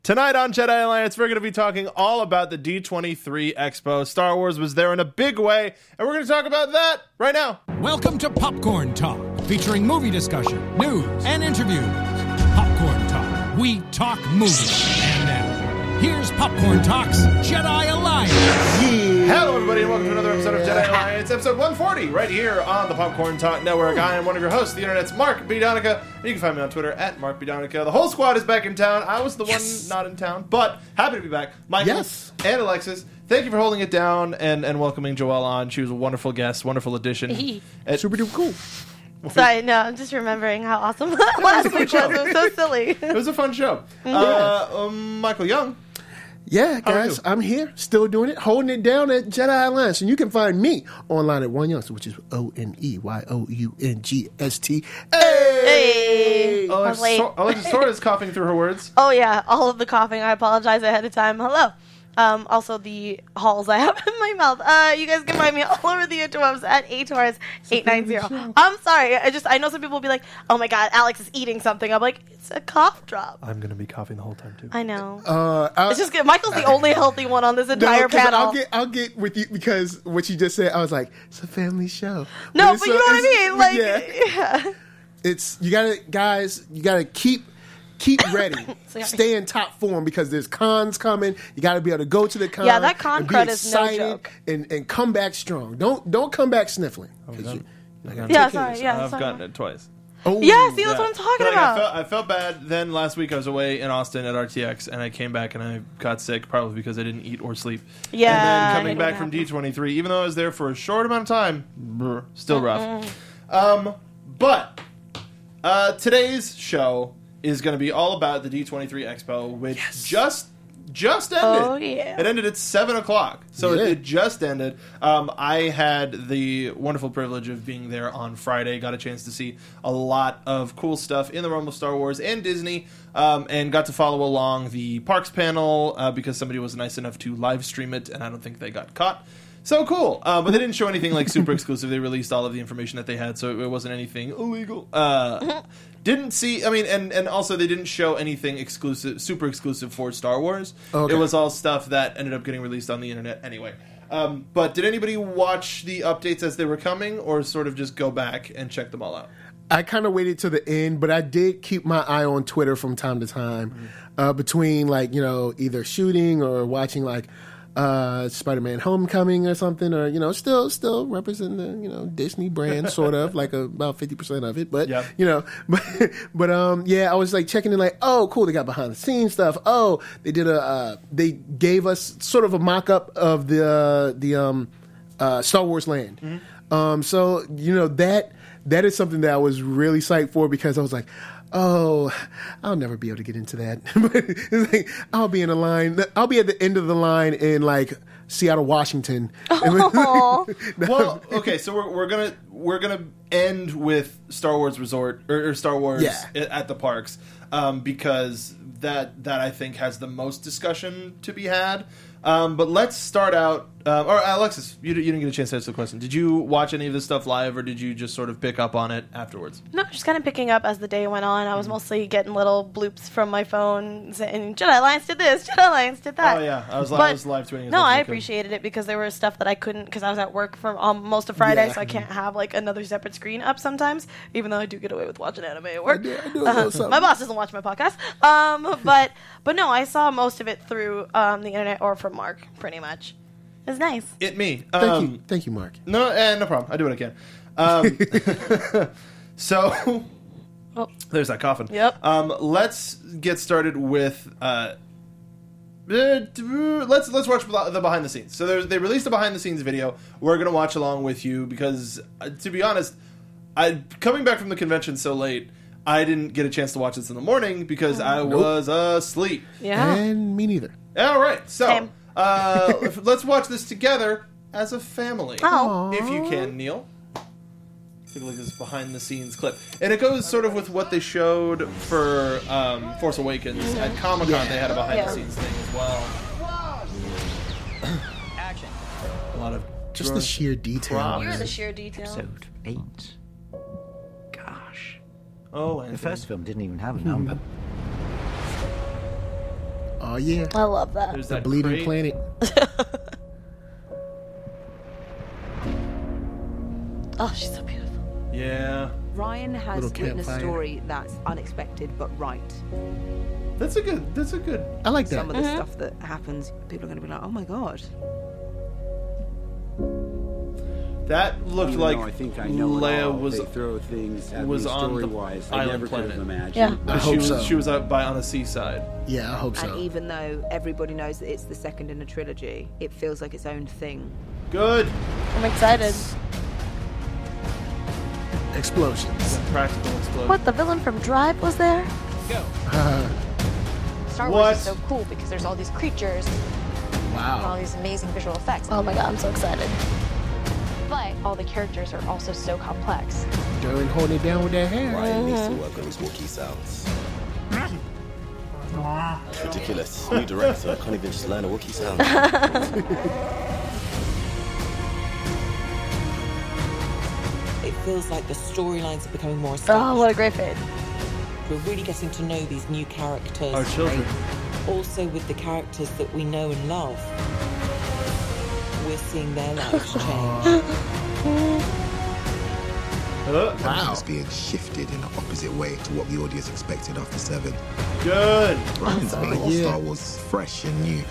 Tonight on Jedi Alliance, we're going to be talking all about the D23 Expo. Star Wars was there in a big way, and we're going to talk about that right now. Welcome to Popcorn Talk, featuring movie discussion, news, and interviews. Popcorn Talk. We talk movies. And now, here's Popcorn Talk's Jedi Alliance. Hello, everybody, and welcome to another episode of Jedi Alliance, episode 140, right here on the Popcorn Talk Network. I am one of your hosts, the internet's Mark B. Donica, and you can find me on Twitter at Mark B. Donica. The whole squad is back in town. I was the one not in town, but happy to be back. Michael and Alexis, thank you for holding it down and welcoming Joelle on. She was a wonderful guest, wonderful addition. Super duper cool. Sorry, no, I'm just remembering how awesome last week was. It was so silly. It was a fun show. Michael Young. Yeah, guys, I'm here, still doing it, holding it down at Jedi Alliance. And you can find me online at One Youngster, which is ONEYOUNGST. Hey! Alexis Torres coughing through her words. Oh, yeah, all of the coughing. I apologize ahead of time. Hello. Also, the halls I have in my mouth. You guys can find me all over the interwebs at aTorres890. I'm sorry. I know some people will be like, oh my god, Alex is eating something. I'm like, it's a cough drop. I'm going to be coughing the whole time, too. I know. It's just good. Michael's the only healthy one on this entire panel. I'll get with you because what you just said, I was like, it's a family show. No, but you know what I mean? Yeah. It's, you gotta keep ready. Stay in top form because there's cons coming. You got to be able to go to the con. Yeah, that con crud is no joke. And come back strong. Don't come back sniffling. I've gotten it twice. Oh, yeah, see, that's what I'm talking about. I felt bad. Then last week I was away in Austin at RTX, and I came back and I got sick, probably because I didn't eat or sleep. Yeah. And then coming back from D23, even though I was there for a short amount of time, still rough. But today's show is going to be all about the D23 Expo, which just ended. Oh, yeah. It ended at 7 o'clock. So it just ended. I had the wonderful privilege of being there on Friday. Got a chance to see a lot of cool stuff in the realm of Star Wars and Disney, and got to follow along the Parks panel because somebody was nice enough to live stream it, and I don't think they got caught. So cool. But they didn't show anything like super exclusive. They released all of the information that they had, so it wasn't anything illegal. Didn't see, and also they didn't show anything exclusive, super exclusive for Star Wars. Okay. It was all stuff that ended up getting released on the internet anyway. But did anybody watch the updates as they were coming, or sort of just go back and check them all out? I kind of waited to the end, but I did keep my eye on Twitter from time to time, between either shooting or watching Spider-Man Homecoming or something, or still representing the Disney brand sort of about 50% of it, but I was checking in oh cool, they got behind the scenes stuff. Oh, they did they gave us sort of a mock-up of the Star Wars land. So that is something that I was really psyched for because I was like, oh, I'll never be able to get into that. But it's I'll be in a line. I'll be at the end of the line in Seattle, Washington. Oh. Well, okay, so we're gonna end with Star Wars Resort or Star Wars at the parks because that I think has the most discussion to be had. But let's start out. Or Alexis, you didn't get a chance to answer the question. Did you watch any of this stuff live, or did you just sort of pick up on it afterwards? No, just kind of picking up as the day went on. I was mostly getting little bloops from my phone saying, Jedi Alliance did this, Jedi Alliance did that. Oh, yeah. I was live tweeting. No, I appreciated it because there was stuff that I couldn't, because I was at work for most of Friday, so I can't have another separate screen up sometimes, even though I do get away with watching anime at work. I do a little something. My boss doesn't watch my podcast. But no, I saw most of it through the internet or from Mark, pretty much. It was nice. Thank you, Mark. No problem. I do what I can. So, there's that coffin. Yep. Let's get started with. Let's watch the behind the scenes. So they released a behind the scenes video. We're gonna watch along with you because, to be honest, coming back from the convention so late, I didn't get a chance to watch this in the morning because I was asleep. Yeah. And me neither. All right. So. Same. Let's watch this together as a family. Oh. If you can, Neil. Take a look at this behind-the-scenes clip. And it goes sort of with what they showed for Force Awakens. At Comic-Con, they had a behind-the-scenes thing as well. Action. A lot of just the sheer detail. You're the sheer detail. Episode 8. Gosh. Oh, and the first film didn't even have a number. Oh yeah, I love that. There's the that bleeding crate. planet. Oh, she's so beautiful. Yeah, Ryan has Little written a campfire. story that's unexpected but right. that's a good. I like that. Some of the stuff that happens, people are going to be like, "Oh my god!" That looked Even like though I think I know it Leia all, was they throw things at was me on the story-wise I island never could have planet. imagined. Yeah. I hope so. She was out on a seaside. Yeah, I hope so. And even though everybody knows that it's the second in a trilogy, it feels like its own thing. Good. I'm excited. Explosions. Practical explosion. What, the villain from Drive was there? Go. Star What? Wars is so cool because there's all these creatures and all Wow. these amazing visual effects. Oh my god, I'm so excited. But all the characters are also so complex. Darren holding it down with that hair. Ryan needs to work on his Wookiee sounds. It's ridiculous. New director can't even just learn a Wookiee sound. It feels like the storylines are becoming more Oh, established. what a great fade. We're really getting to know these new characters. Our children. Also with the characters that we know and love. We're seeing their lives change. Wow. It's being shifted in the opposite way to what the audience expected after 7. Good. Ryan's making yeah. Star Wars fresh and new.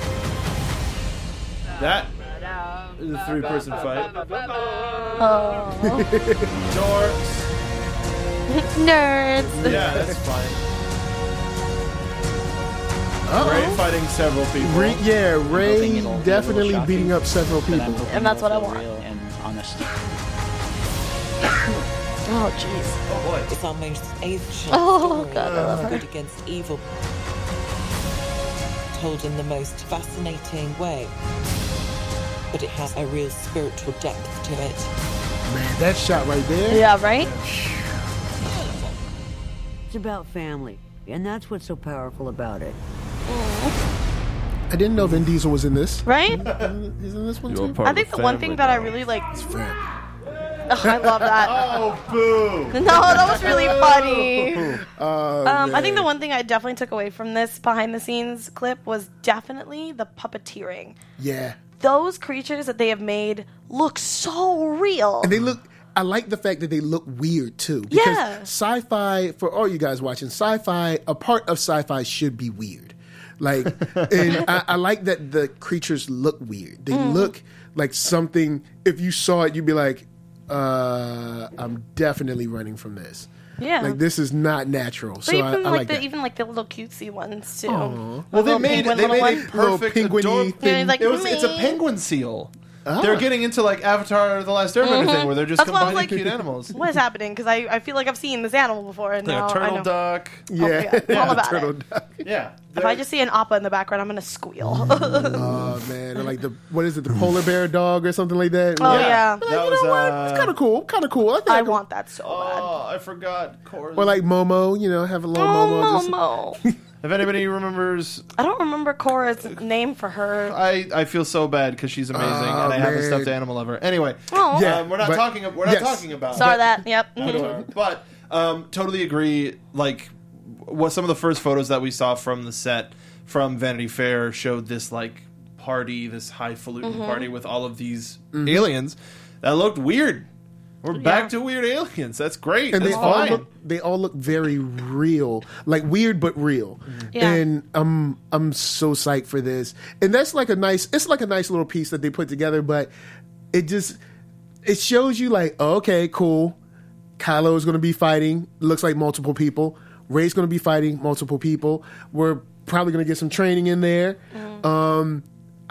That is a 3-person fight. Oh. Dorks. Nerds. Yeah, that's fine. Uh-oh. Ray fighting several people. Ray hoping Ray it'll be a definitely little beating shocking, up several but I'm people. hoping And that's it'll what I feel want. real and honest. Oh, jeez. Oh boy. It's our most ancient Oh, story God, I love of her. good against evil. Told in the most fascinating way. But it has a real spiritual depth to it. Man, that shot right there. Yeah, right? It's about family, and that's what's so powerful about it. I didn't know Vin Diesel was in this. Right? He's in this one You're too. part I of think the the one family thing that I now. really like. Fam. Oh, I love that. Oh, boo. No, that was really funny. Oh, I think the man. one thing I definitely took away from this behind the scenes clip was definitely the puppeteering. Yeah. Those creatures that they have made look so real. And they look. I like the fact that they look weird too. Because Yeah. sci-fi, for all you guys watching, sci-fi, a part of sci-fi should be weird. Like, and I like that the creatures look weird. They look like something. If you saw it, you'd be like, "I'm definitely running from this." Yeah. Like this is not natural. But So even I like like the that. even like the little cutesy ones too. Aw. Well, they Little made penguin they little made a one. perfect Little penguin-y adorable. thing. Yeah, like, It's a me. penguin seal. Ah. They're getting into like Avatar: The Last Airbender thing, where they're just That's why I was combining like, cute animals. What is happening? Because I feel like I've seen this animal before, and Like now a I turtle know. duck. Yeah, yeah, all about turtle it. duck. Yeah. If I just see an appa in the background, I'm gonna squeal. Oh man, or like the what is it, the polar bear dog or something like that? Oh, yeah. Like, That you was, know what? It's kind of cool. Kind of cool. I think I could- want that so bad. Oh, I forgot. Korra's. Or like Momo, you know, have a little Momo. just- Momo. If anybody remembers, I don't remember Korra's name for her. I feel so bad because she's amazing, Oh, and I have a man. stuffed animal of her. Anyway, Oh, Yeah. we're not but- talking. We're yes. not talking about. saw that. Yep. Avatar. But totally agree. Like, what some of the first photos that we saw from the set from Vanity Fair showed this like party, this highfalutin party with all of these aliens that looked weird. We're back to weird aliens. That's great. And That's fine. they all look very real, like weird but real. Yeah. And I'm so psyched for this. And that's like it's like a nice little piece that they put together, but it shows you like, oh, okay, cool. Kylo is going to be fighting. Looks like multiple people. Rey's going to be fighting multiple people. We're probably going to get some training in there. I'm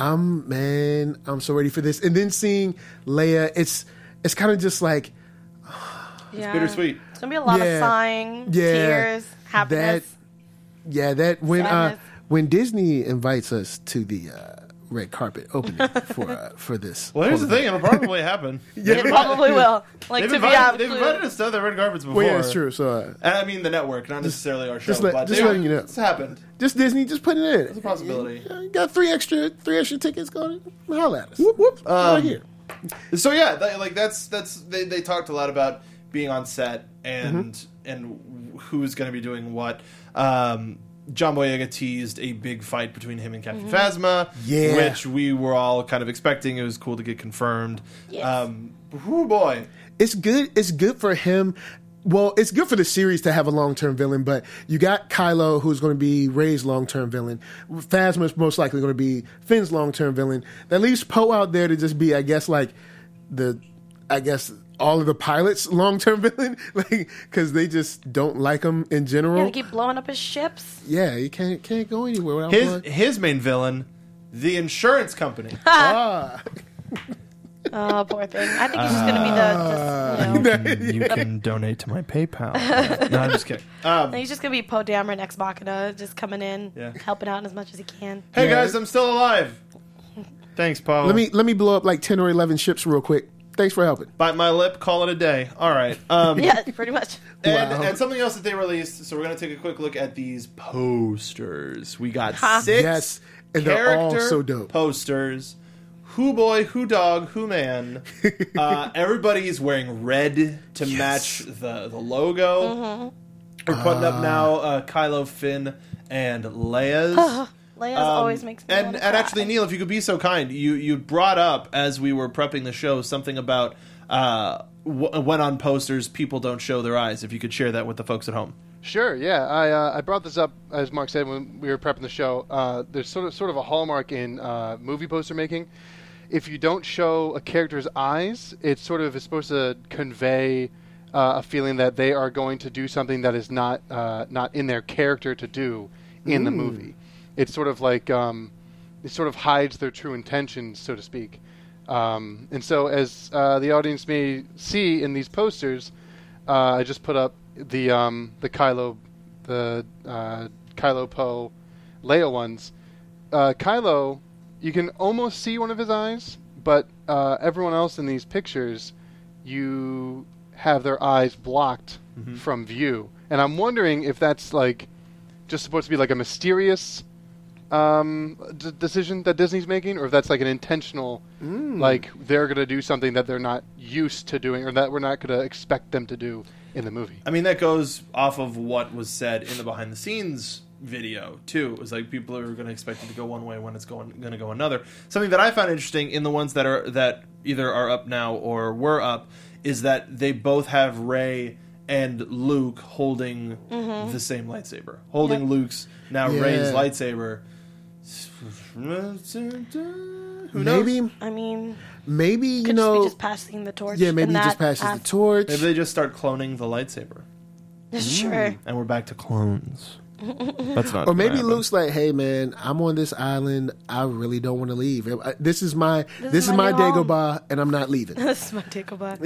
so ready for this. And then seeing Leia, it's kind of just like, Yeah. Bittersweet. It's gonna be a lot Yeah. of sighing, Yeah. tears, happiness. that Sadness. when Disney invites us to the red carpet opening for this. Well, here's the thing. It'll probably happen. It probably will. Like They've to be invited absolute. us to other red carpets before. Well, yeah, it's true. So And I mean the network, not necessarily our show. just let- but just letting you know. It's happened. just Disney, just putting it in. It's a possibility. You got three extra tickets going. Holla at us. Whoop whoop. Right here. So yeah, they talked a lot about being on set and who's going to be doing what. John Boyega teased a big fight between him and Captain Phasma, which we were all kind of expecting. It was cool to get confirmed. Yes. Oh boy, it's good. It's good for him. Well, it's good for the series to have a long-term villain, but you got Kylo, who's going to be Rey's long-term villain. Phasma is most likely going to be Finn's long-term villain. That leaves Poe out there to just be, I guess, all of the pilots' long-term villain, because they just don't like him in general. Yeah, they keep blowing up his ships. Yeah, you can't go anywhere without his main villain, the insurance company. Oh, poor thing. I think he's just going to be you can donate to my PayPal. No, I'm just kidding. He's just going to be Poe Dameron Ex Machina, just coming in, helping out as much as he can. Hey guys, I'm still alive. Thanks, Poe. Let me blow up like 10 or 11 ships real quick. Thanks for helping. Bite my lip, call it a day. All right. Yeah, pretty much. And something else that they released, so we're going to take a quick look at these posters. We got 6 and they're all character so dope. posters. Who boy, who dog, who man. Everybody's wearing red to match the logo. We're putting up now Kylo, Finn, and Leia's. Leia's always makes me and actually, Neil, if you could be so kind, you brought up, as we were prepping the show, something about when on posters people don't show their eyes. If you could share that with the folks at home. Sure, yeah. I brought this up, as Mark said, when we were prepping the show. There's sort of a hallmark in movie poster making. If you don't show a character's eyes, it sort of is supposed to convey a feeling that they are going to do something that is not in their character to do in the movie. It's sort of like it sort of hides their true intentions, so to speak. And so, as the audience may see in these posters, I just put up the Kylo Poe Leia ones. Kylo, you can almost see one of his eyes, but everyone else in these pictures, you have their eyes blocked from view. And I'm wondering if that's just supposed to be like a mysterious decision that Disney's making, or if that's like an intentional, like they're going to do something that they're not used to doing, or that we're not going to expect them to do in the movie. I mean, that goes off of what was said in the behind the scenes video too. It was like people are going to expect it to go one way when it's going to go another. Something that I found interesting in the ones that either are up now or were up is that they both have Rey and Luke holding the same lightsaber, holding Luke's Rey's lightsaber. Who knows? I mean, maybe could just be just passing the torch. Yeah, maybe he just passes the torch. Maybe they just start cloning the lightsaber. Sure. And we're back to clones. That's not. Or maybe Luke's like, "Hey, man, I'm on this island. I really don't want to leave. This is my Dagobah, and I'm not leaving. This is my Dagobah.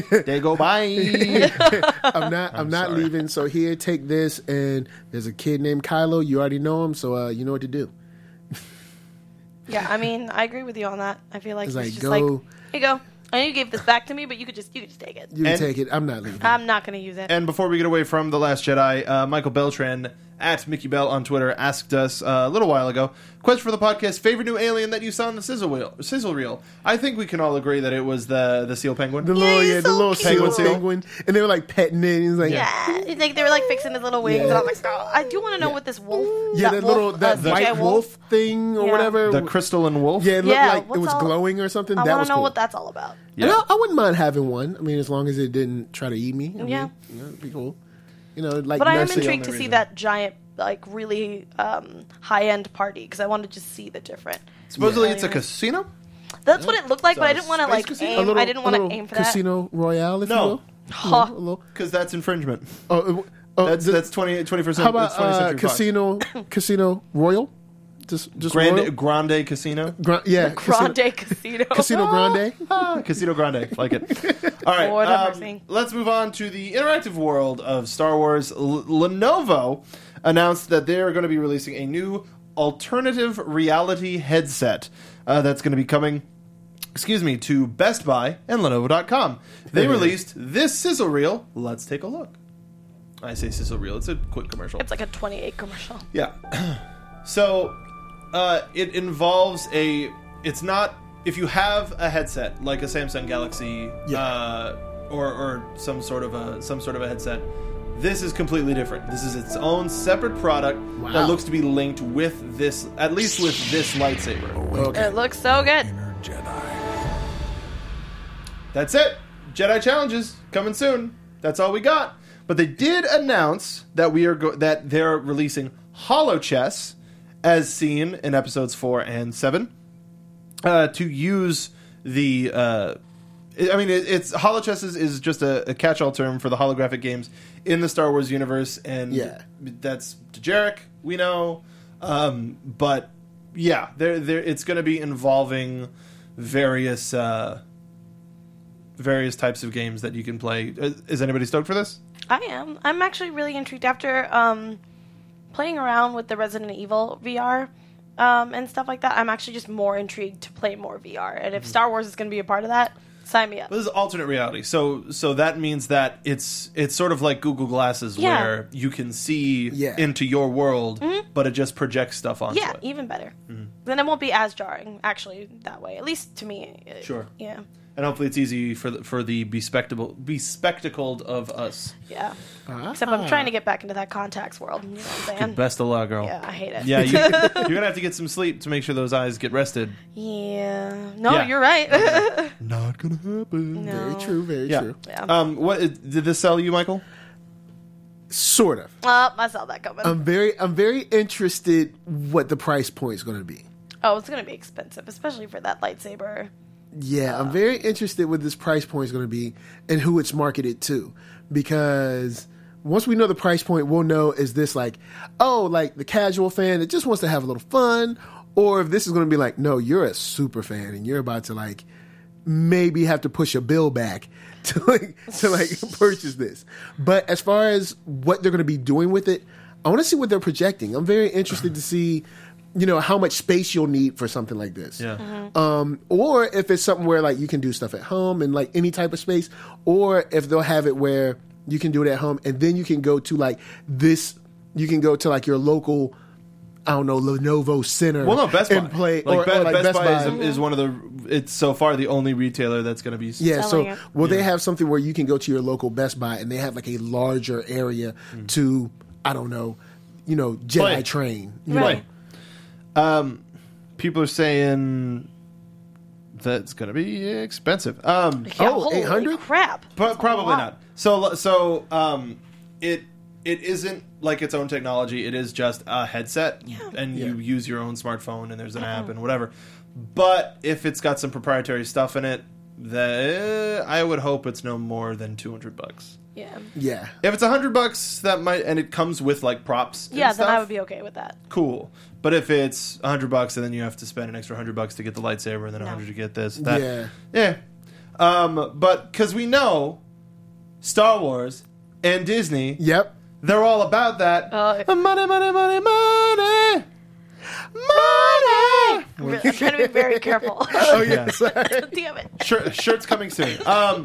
Dagobah. I'm not leaving. So here, take this. And there's a kid named Kylo. You already know him, so you know what to do." Yeah, I mean, I agree with you on that. I feel like it's just go. Like, here you go. I know you gave this back to me, but you could just take it. You can take it. I'm not leaving. I'm not going to use it. And before we get away from The Last Jedi, Michael Beltran at Mickey Bell on Twitter asked us a little while ago, question for the podcast, favorite new alien that you saw in the sizzle reel. I think we can all agree that it was the seal penguin. The little penguin seal. And they were like petting it. He's like, it's like they were like fixing his little wings. And I'm like, oh, I do want to know what this wolf. That white wolf thing or whatever. The crystalline wolf. Yeah, it looked like it was glowing or something. I want to know what that's all about. Yeah. And I wouldn't mind having one. I mean, as long as it didn't try to eat me. I mean, it'd be cool. But I am intrigued to see that giant, like, really high-end party, because I want to just see the different. Supposedly it's a casino? That's what it looked like, but I didn't want to, like, aim. I didn't want to aim for that. Casino Royale, if you will. Because that's infringement. That's 21st. How about Casino Royal? Just Grande Casino? Grande Casino. Casino Grande? Casino Grande. Like it. All right. Let's move on to the interactive world of Star Wars. Lenovo announced that they are going to be releasing a new alternative reality headset that's going to be coming to Best Buy and Lenovo.com. They released this sizzle reel. Let's take a look. I say sizzle reel. It's a quick commercial. It's like a 28 commercial. Yeah. So... it involves it's not, if you have a headset like a Samsung Galaxy or some sort of a headset, This is completely different. This is its own separate product that looks to be linked with this, at least with this lightsaber. Okay. It looks so good. That's it. Jedi Challenges coming soon. That's all we got. But they did announce that that they're releasing HoloChess, as seen in episodes 4 and 7, to use the. It's HoloChess is just a catch-all term for the holographic games in the Star Wars universe, and that's Dejarik, we know. But yeah, it's going to be involving various types of games that you can play. Is anybody stoked for this? I am. I'm actually really intrigued after playing around with the Resident Evil VR and stuff like that. I'm actually just more intrigued to play more VR. And if Star Wars is going to be a part of that, sign me up. This is alternate reality, so that means that it's sort of like Google Glasses, where you can see into your world, but it just projects stuff onto it. Yeah, even better. Then it won't be as jarring, actually, that way. At least to me. Sure. Yeah. And hopefully it's easy for the bespectacled of us. Yeah. Except I'm trying to get back into that contacts world. You know what I'm saying? Best of luck, girl. Yeah, I hate it. Yeah, you're going to have to get some sleep to make sure those eyes get rested. Yeah. No, you're right. Not going to happen. No. Very true, very true. Yeah. What did this sell you, Michael? Sort of. I saw that coming. I'm very interested what the price point is going to be. Oh, it's going to be expensive, especially for that lightsaber. Yeah, I'm very interested what this price point is going to be and who it's marketed to. Because once we know the price point, we'll know, is this like the casual fan that just wants to have a little fun? Or if this is going to be like, no, you're a super fan and you're about to maybe have to push a bill back to purchase this. But as far as what they're going to be doing with it, I want to see what they're projecting. I'm very interested to see how much space you'll need for something like this. Yeah. Or if it's something where you can do stuff at home and any type of space, or if they'll have it where you can do it at home and then you can go to you can go to your local, I don't know, Lenovo Center. Well, no, Best Buy. And play, Best Buy is one of it's so far the only retailer that's going to be selling it. They have something where you can go to your local Best Buy and they have a larger area to, I don't know, Jedi train. Right. People are saying that's going to be expensive. Holy 800? crap! But probably not. So it isn't like its own technology. It is just a headset, and you use your own smartphone, and there's an app and whatever. But if it's got some proprietary stuff in it, I would hope it's no more than $200. Yeah. If it's $100, that might, and it comes with props. Yeah, and stuff, then I would be okay with that. Cool. But if it's $100 and then you have to spend an extra $100 to get the lightsaber and then $100 to get this, yeah. But because we know Star Wars and Disney, they're all about that money, money, money, money, money. I'm trying to be very careful. Oh yeah, damn it. Shirt's coming soon.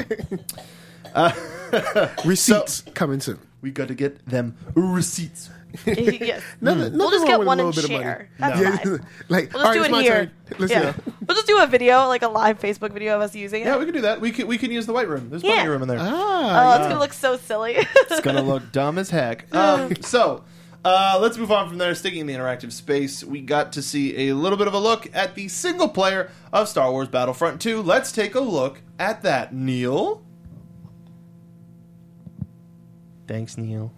Receipts coming soon. We got to get them receipts. Yes. We'll just get one and share. That's fine. We'll just do it here. We'll just do a video, a live Facebook video of us using it. Yeah, we can do that. We can use the white room. There's plenty of room in there. It's gonna look so silly. It's gonna look dumb as heck. So let's move on from there. Sticking in the interactive space, we got to see a little bit of a look at the single player of Star Wars Battlefront 2. Let's take a look at that, Neil. Thanks, Neil.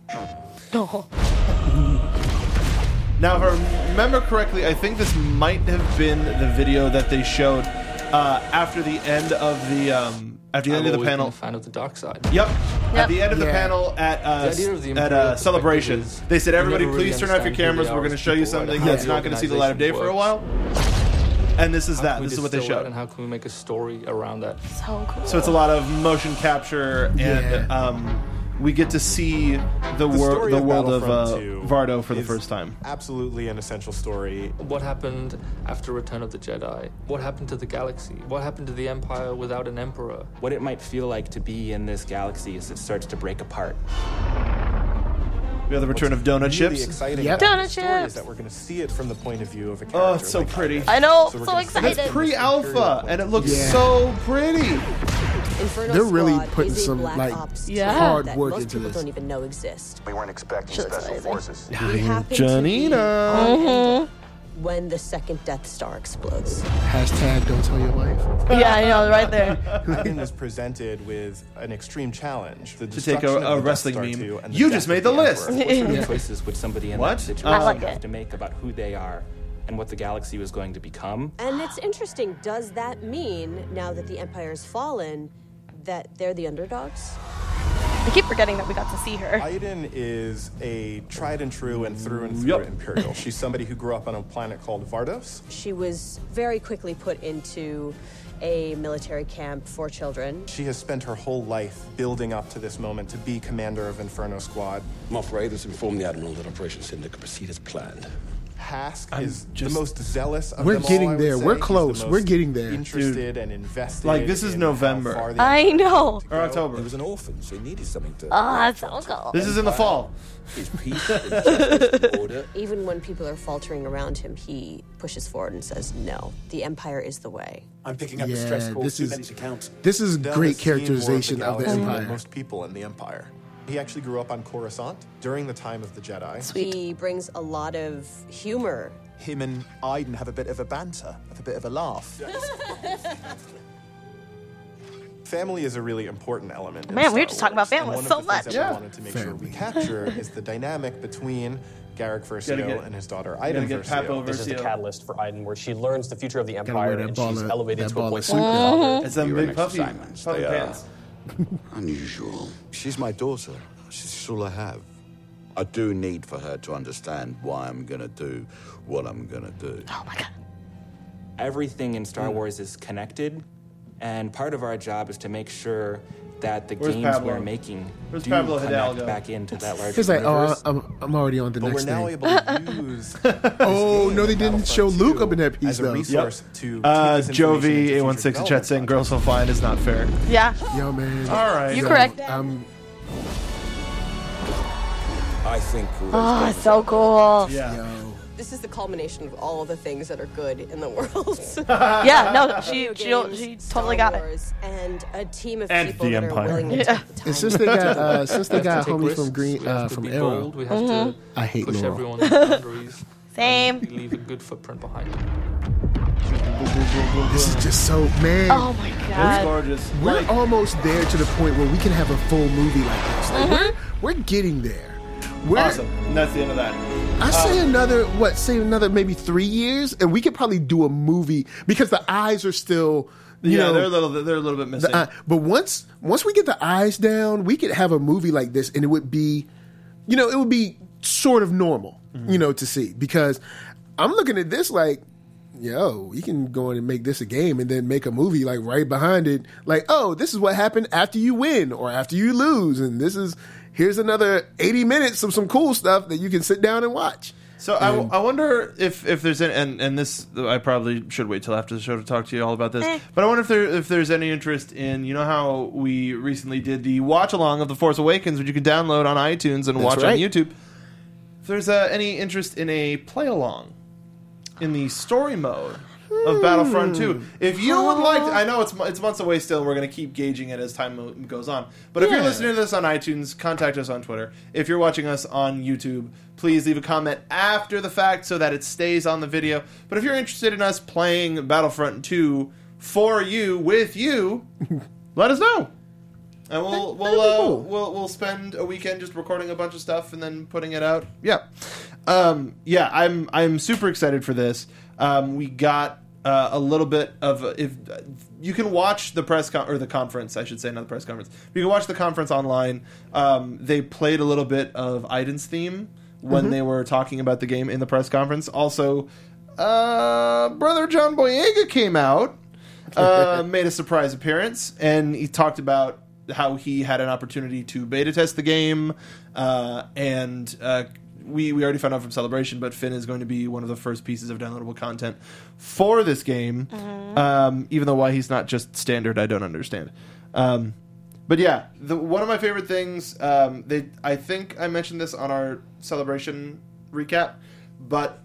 Now, if I remember correctly, I think this might have been the video that they showed after the end of the end of the panel. Been a fan of the dark side. Yep. At the end of the panel at Celebration, they said, "Everybody, please turn off your cameras. We're going to show you something that's not going to see the light of day for a while." And this is that. This is what they showed. And how can we make a story around that? So cool. So it's a lot of motion capture and. We get to see the world of Vardo for the first time. Absolutely an essential story. What happened after Return of the Jedi? What happened to the galaxy? What happened to the Empire without an emperor? What it might feel like to be in this galaxy as it starts to break apart. We have the return of Donut Chips. Really exciting Donut Chips. Is Chips. that we're going to see it from the point of view of a character. Oh, it's so pretty. I know. So So excited. It's pre-alpha, and it looks so pretty. Inferno They're really Squad putting is a some black like ops team hard that work most into people this. don't even know exist. We weren't expecting She looks special amazing. forces. We happen to be Janina. on when the second Death Star explodes. Hashtag don't tell your wife. Yeah, I know, right there. Aiden is presented with an extreme challenge. The To take destruction a of the wrestling Death Star meme. 2 and the You death just of made the list. Emperor. What sort of choices would somebody in What? that situation I like have it. to make about who they are and what the galaxy was going to become? And it's interesting, does that mean, now that the Empire's fallen, that they're the underdogs? I keep forgetting that we got to see her. Aiden is a tried and true Imperial. She's somebody who grew up on a planet called Vardos. She was very quickly put into a military camp for children. She has spent her whole life building up to this moment to be commander of Inferno Squad. Moff Raiders informed the Admiral that Operation Cinder could proceed as planned. Hask is the most zealous of We're them all, getting I would there. say. We're He's the close. most We're getting there. Interested and invested. Like, this is in November. how far the I know. Or October. He was an orphan, so he needed something to... Oh, that's so cool. This is in the fall. His peace, his justice, his order. Even when people are faltering around him, he pushes forward and says, no, the Empire is the way. I'm picking up the stress Yeah, calls this too is many to count. this is Del great has seen more characterization of the galaxy than Empire. most people in the Empire. He actually grew up on Coruscant during the time of the Jedi. He brings a lot of humor. Him and Aiden have a bit of a banter, have a bit of a laugh. Family is a really important element. in Man, we Star were just talking about Wars, family and so one of the things much. that Yeah. we wanted to make sure we capture is the dynamic between Garrick Versio and his daughter Gotta Aiden get Papo Versio. This is the Versio. catalyst for Aiden, where she learns the future of the Gotta Empire, wear that and ball she's of- elevated that to a ball point of suit. where her father. It's them You're big an puffy excitement. puffy They are. pants. Unusual. She's my daughter. She's all I have. I do need for her to understand why I'm going to do what I'm going to do. Oh my god. Everything in Star Wars is connected, and part of our job is to make sure that the Where's games Pablo? we're making Where's do Pablo connect Hidalgo? back into that larger He's like, universe. I'm already on the But next we're now thing. able to use Oh no, they didn't show Luke up in that piece as a though. resource to take this information Jovi into 816 in future chat saying girls so fine is not fair. Yeah. Yo man. All right. You correct. I think all those Oh, games it's so cool. Yeah. This is the culmination of all the things that are good in the world. Yeah, no, Video she games, totally Star got it. Wars, and a team of And people the that Empire. are willing to Yeah. take the time. And since they got We have to take homies risks, from Green we have to from be Arrow, bold, we have to I hate push Laurel. everyone's boundaries. Same. We leave a good footprint behind. This is just so man. Oh my It's god. gorgeous. We're Like, almost there to the point where we can have a full movie like this. Like, we're getting there. We're, awesome. And that's the end of that. I say another maybe 3 years, and we could probably do a movie because the eyes are still. You know, they're a little bit missing. but once we get the eyes down, we could have a movie like this, and it would be, it would be sort of normal, to see. Because I'm looking at this like, yo, we can go in and make this a game, and then make a movie like right behind it, like, oh, this is what happened after you win or after you lose, and here's another 80 minutes of some cool stuff that you can sit down and watch. So I wonder if there's any, and this I probably should wait till after the show to talk to you all about this. But I wonder if there's any interest in how we recently did the watch along of The Force Awakens, which you can download on iTunes and watch on YouTube. If there's any interest in a play along in the story mode of Battlefront 2. If you would like to, I know it's months away still, and we're going to keep gauging it as time goes on. But if you're listening to this on iTunes, contact us on Twitter. If you're watching us on YouTube, please leave a comment after the fact so that it stays on the video. But if you're interested in us playing Battlefront 2 for you, with you, let us know. And we'll spend a weekend just recording a bunch of stuff and then putting it out. Yeah. I'm super excited for this. We got a little bit of if you can watch the the conference, I should say, not the press conference. You can watch the conference online. They played a little bit of Aiden's theme when they were talking about the game in the press conference. Also, Brother John Boyega came out, made a surprise appearance, and he talked about how he had an opportunity to beta test the game, and we already found out from Celebration, but Finn is going to be one of the first pieces of downloadable content for this game. Even though why he's not just standard, I don't understand. But yeah, one of my favorite things, I think I mentioned this on our Celebration recap, but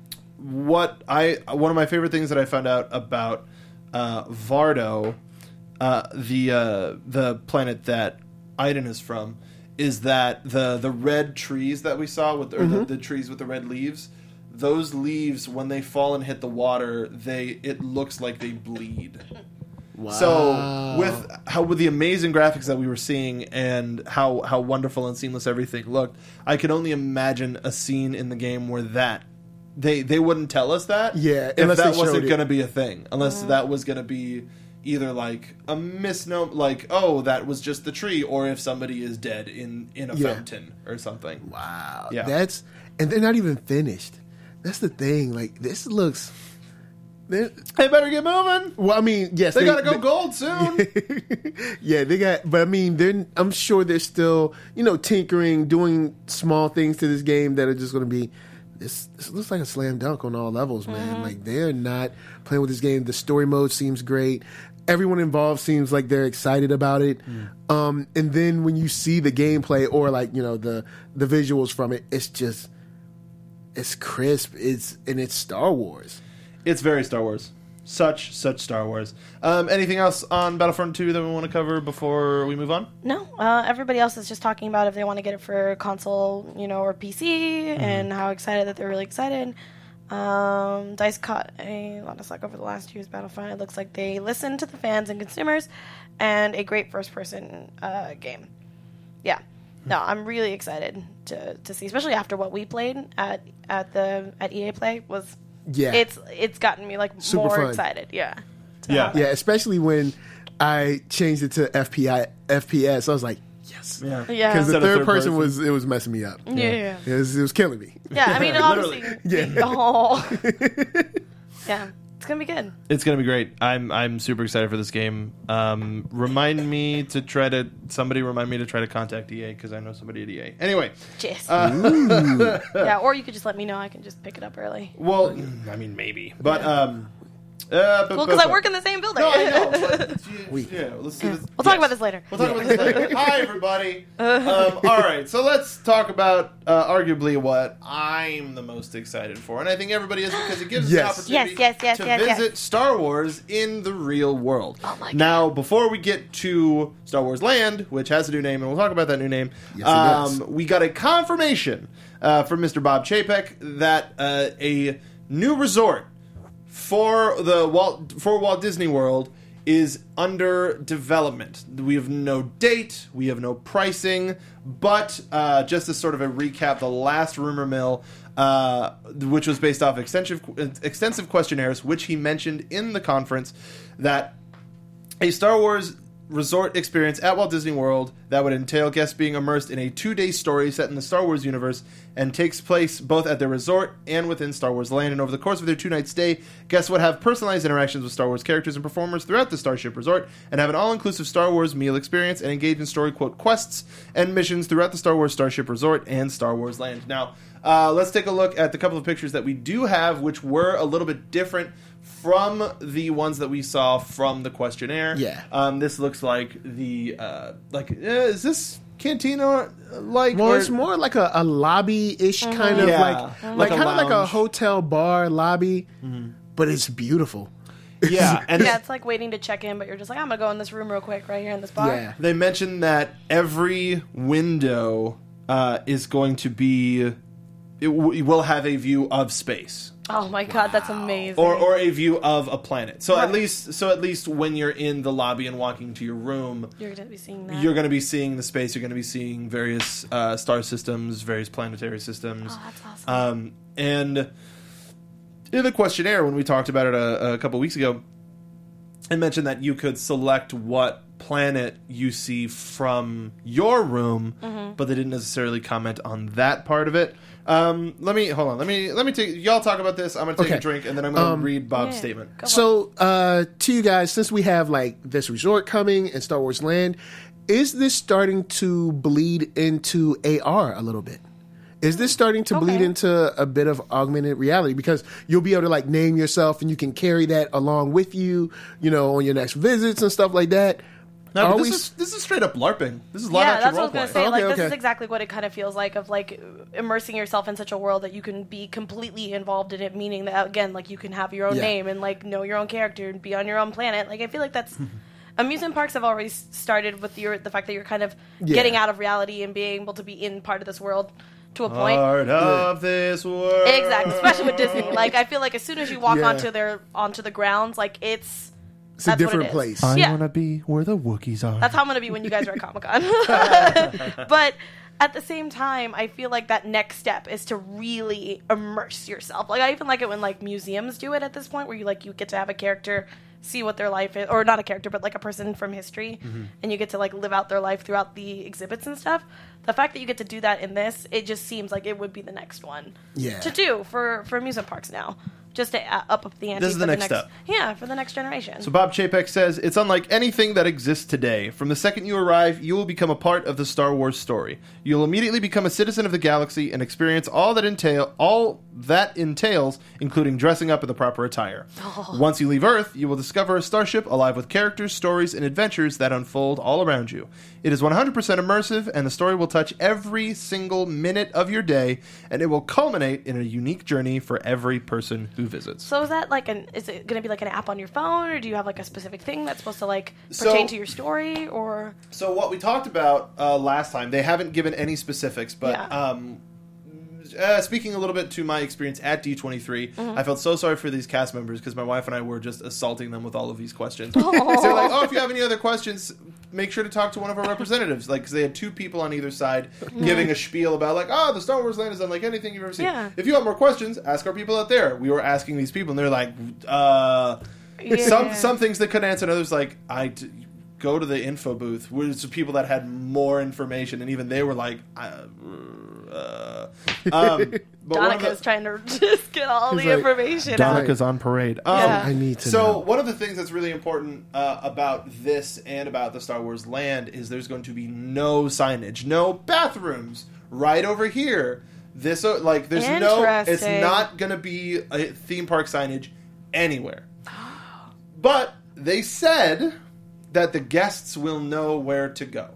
one of my favorite things that I found out about Vardo the planet that Iden is from, is that the red trees that we saw with the trees with the red leaves, those leaves when they fall and hit the water, it looks like they bleed. Wow. So with the amazing graphics that we were seeing and how wonderful and seamless everything looked, I could only imagine a scene in the game where they wouldn't tell us that. Yeah, if that wasn't going to be a thing, unless that was going to be either like a misnomer, like, oh, that was just the tree, or if somebody is dead in a fountain or something. Wow. Yeah. And they're not even finished. That's the thing. Like, this looks... They better get moving. Well, I mean, yes. They gotta go gold soon. Yeah, they got... But, I mean, I'm sure they're still, tinkering, doing small things to this game that are just going to be... This looks like a slam dunk on all levels, man. Like, they're not playing with this game. The story mode seems great. Everyone involved seems like they're excited about it. And then when you see the gameplay or, like, the visuals from it, it's crisp. It's Star Wars. It's very Star Wars. Such Star Wars. Anything else on Battlefront 2 that we want to cover before we move on? No. Everybody else is just talking about if they want to get it for console, or PC, and how excited that they're really excited. DICE caught a lot of slack over the last year's Battlefront. It looks like they listened to the fans and consumers, and a great first-person game. Yeah. No, I'm really excited to see, especially after what we played at EA Play was. Yeah, it's gotten me like super more fun. Excited. Yeah. Yeah, especially when I changed it to FPS. I was like, yes, yeah, because the third person was messing me up. Yeah. It was killing me. Yeah, I mean, obviously, yeah, it's gonna be good. It's gonna be great. I'm super excited for this game. Remind me to try to contact EA because I know somebody at EA. Anyway, yes. Yeah, or you could just let me know. I can just pick it up early. Well, I mean, maybe, but because I work in the same building. No, I know. Let's do this. We'll talk about this later. Hi, everybody. All right, so let's talk about arguably what I'm the most excited for, and I think everybody is because it gives us an opportunity to visit Star Wars in the real world. Oh my God. Now, before we get to Star Wars Land, which has a new name, and we'll talk about that new name, we got a confirmation from Mr. Bob Chapek that a new resort for Walt Disney World is under development. We have no date, we have no pricing, but just as sort of a recap, the last rumor mill, which was based off extensive questionnaires, which he mentioned in the conference, that a Star Wars resort experience at Walt Disney World that would entail guests being immersed in a 2-day story set in the Star Wars universe and takes place both at their resort and within Star Wars Land. And over the course of their 2-night stay, guests would have personalized interactions with Star Wars characters and performers throughout the Starship Resort and have an all-inclusive Star Wars meal experience and engage in story, quote, quests and missions throughout the Star Wars Starship Resort and Star Wars Land. Now, let's take a look at the couple of pictures that we do have, which were a little bit different from the ones that we saw from the questionnaire. Yeah. This looks like the is this Cantina like? Well, it's more like a lobby-ish kind of like kind of like a hotel bar lobby, but it's beautiful. Yeah, and it's like waiting to check in, but you're just like, I'm gonna go in this room real quick right here in this bar. Yeah. They mentioned that every window is going to be. It will have a view of space. Oh my God, that's amazing! Or a view of a planet. So at least when you're in the lobby and walking to your room, you're going to be seeing that. You're going to be seeing the space. You're going to be seeing various star systems, various planetary systems. Oh, that's awesome! And in the questionnaire, when we talked about it a couple weeks ago, I mentioned that you could select what planet you see from your room, but they didn't necessarily comment on that part of it. Let me take y'all talk about this. I'm gonna take a drink and then I'm gonna read Bob's statement. So to you guys, since we have like this resort coming and Star Wars Land, is this starting to bleed into AR a little bit? Is this starting to bleed into a bit of augmented reality? Because you'll be able to like name yourself and you can carry that along with you, on your next visits and stuff like that. No, this is straight up LARPing. This is live action that's what I was roleplay. gonna say. This is exactly what it kind of feels like, of like immersing yourself in such a world that you can be completely involved in it. Meaning that again, like you can have your own name and like know your own character and be on your own planet. Like I feel like that's amusement parks have already started with the fact that you're kind of Yeah. getting out of reality and being able to be in part of this world to a point. Part of this world. Exactly, especially with Disney. Like, I feel like as soon as you walk Yeah. onto the grounds, like It's a that's what different it is. place. I Yeah. want to be where the Wookiees are. That's how I'm going to be when you guys are at Comic-Con. But at the same time, I feel like that next step is to really immerse yourself. Like, I even like it when, like, museums do it at this point, where you get to have a character see what their life is, or not a character, but like a person from history, and you get to like live out their life throughout the exhibits and stuff. The fact that you get to do that in this, it just seems like it would be the next one to do for amusement parks now. Just to up the ante. This is the next step. Yeah, for the next generation. So Bob Chapek says, it's unlike anything that exists today. From the second you arrive, you will become a part of the Star Wars story. You'll immediately become a citizen of the galaxy and experience all that entails, including dressing up in the proper attire. Once you leave Earth, you will discover a starship alive with characters, stories, and adventures that unfold all around you. It is 100% immersive, and the story will touch every single minute of your day, and it will culminate in a unique journey for every person who visits. So is that like is it going to be like an app on your phone, or do you have like a specific thing that's supposed to like pertain to your story, or? So what we talked about last time, they haven't given any specifics, but speaking a little bit to my experience at D23, I felt so sorry for these cast members because my wife and I were just assaulting them with all of these questions. So they're like, oh, if you have any other questions, make sure to talk to one of our representatives. Like, because they had two people on either side giving a spiel about like, oh, the Star Wars land is unlike anything you've ever seen. Yeah. If you have more questions, ask our people out there. We were asking these people, and they're like, some things they couldn't answer, and others like, go to the info booth, which are people that had more information, and even they were like, Donica's trying to just get all the information out. Donica's on parade. I need to know. So one of the things that's really important about this and about the Star Wars land is there's going to be no signage, no bathrooms right over here. There's no, it's not going to be a theme park signage anywhere. But they said that the guests will know where to go.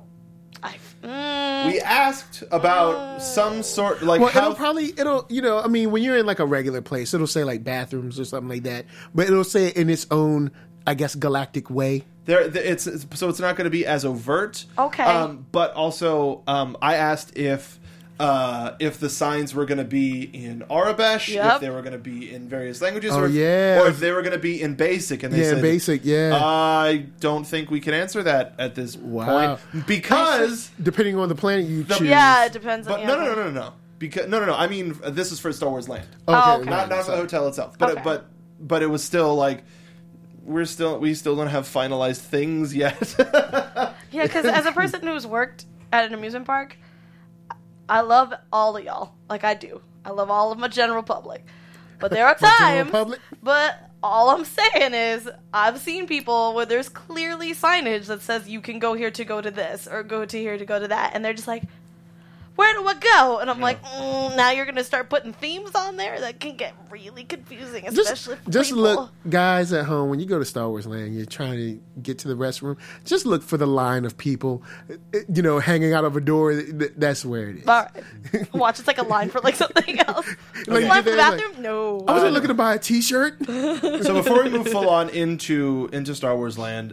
We asked about some sort, like, well, it'll I mean, when you're in like a regular place, it'll say like bathrooms or something like that, but it'll say it in its own, I guess, galactic way. It's not going to be as overt. Okay. But also, I asked if the signs were going to be in Aurebesh, if they were going to be in various languages, or if they were going to be in Basic, and they said, Basic, I don't think we can answer that at this point because depending on the planet you choose. Yeah, it depends. But no. Because no. I mean, this is for Star Wars Land. Okay. Not for the hotel itself. But but it was still like we still don't have finalized things yet. Yeah, because as a person who's worked at an amusement park, I love all of y'all. Like, I do. I love all of my general public. But there are times... But all I'm saying is, I've seen people where there's clearly signage that says you can go here to go to this, or go to here to go to that. And they're just like, where do I go? And I'm like, now you're going to start putting themes on there? That can get really confusing, especially for just people. Look, guys at home, when you go to Star Wars Land, you're trying to get to the restroom, just look for the line of people, hanging out of a door. That's where it is. All right. Watch, it's like a line for like something else. Like, line for the bathroom? No. I wasn't looking to buy a T-shirt. So before we move full on into Star Wars Land,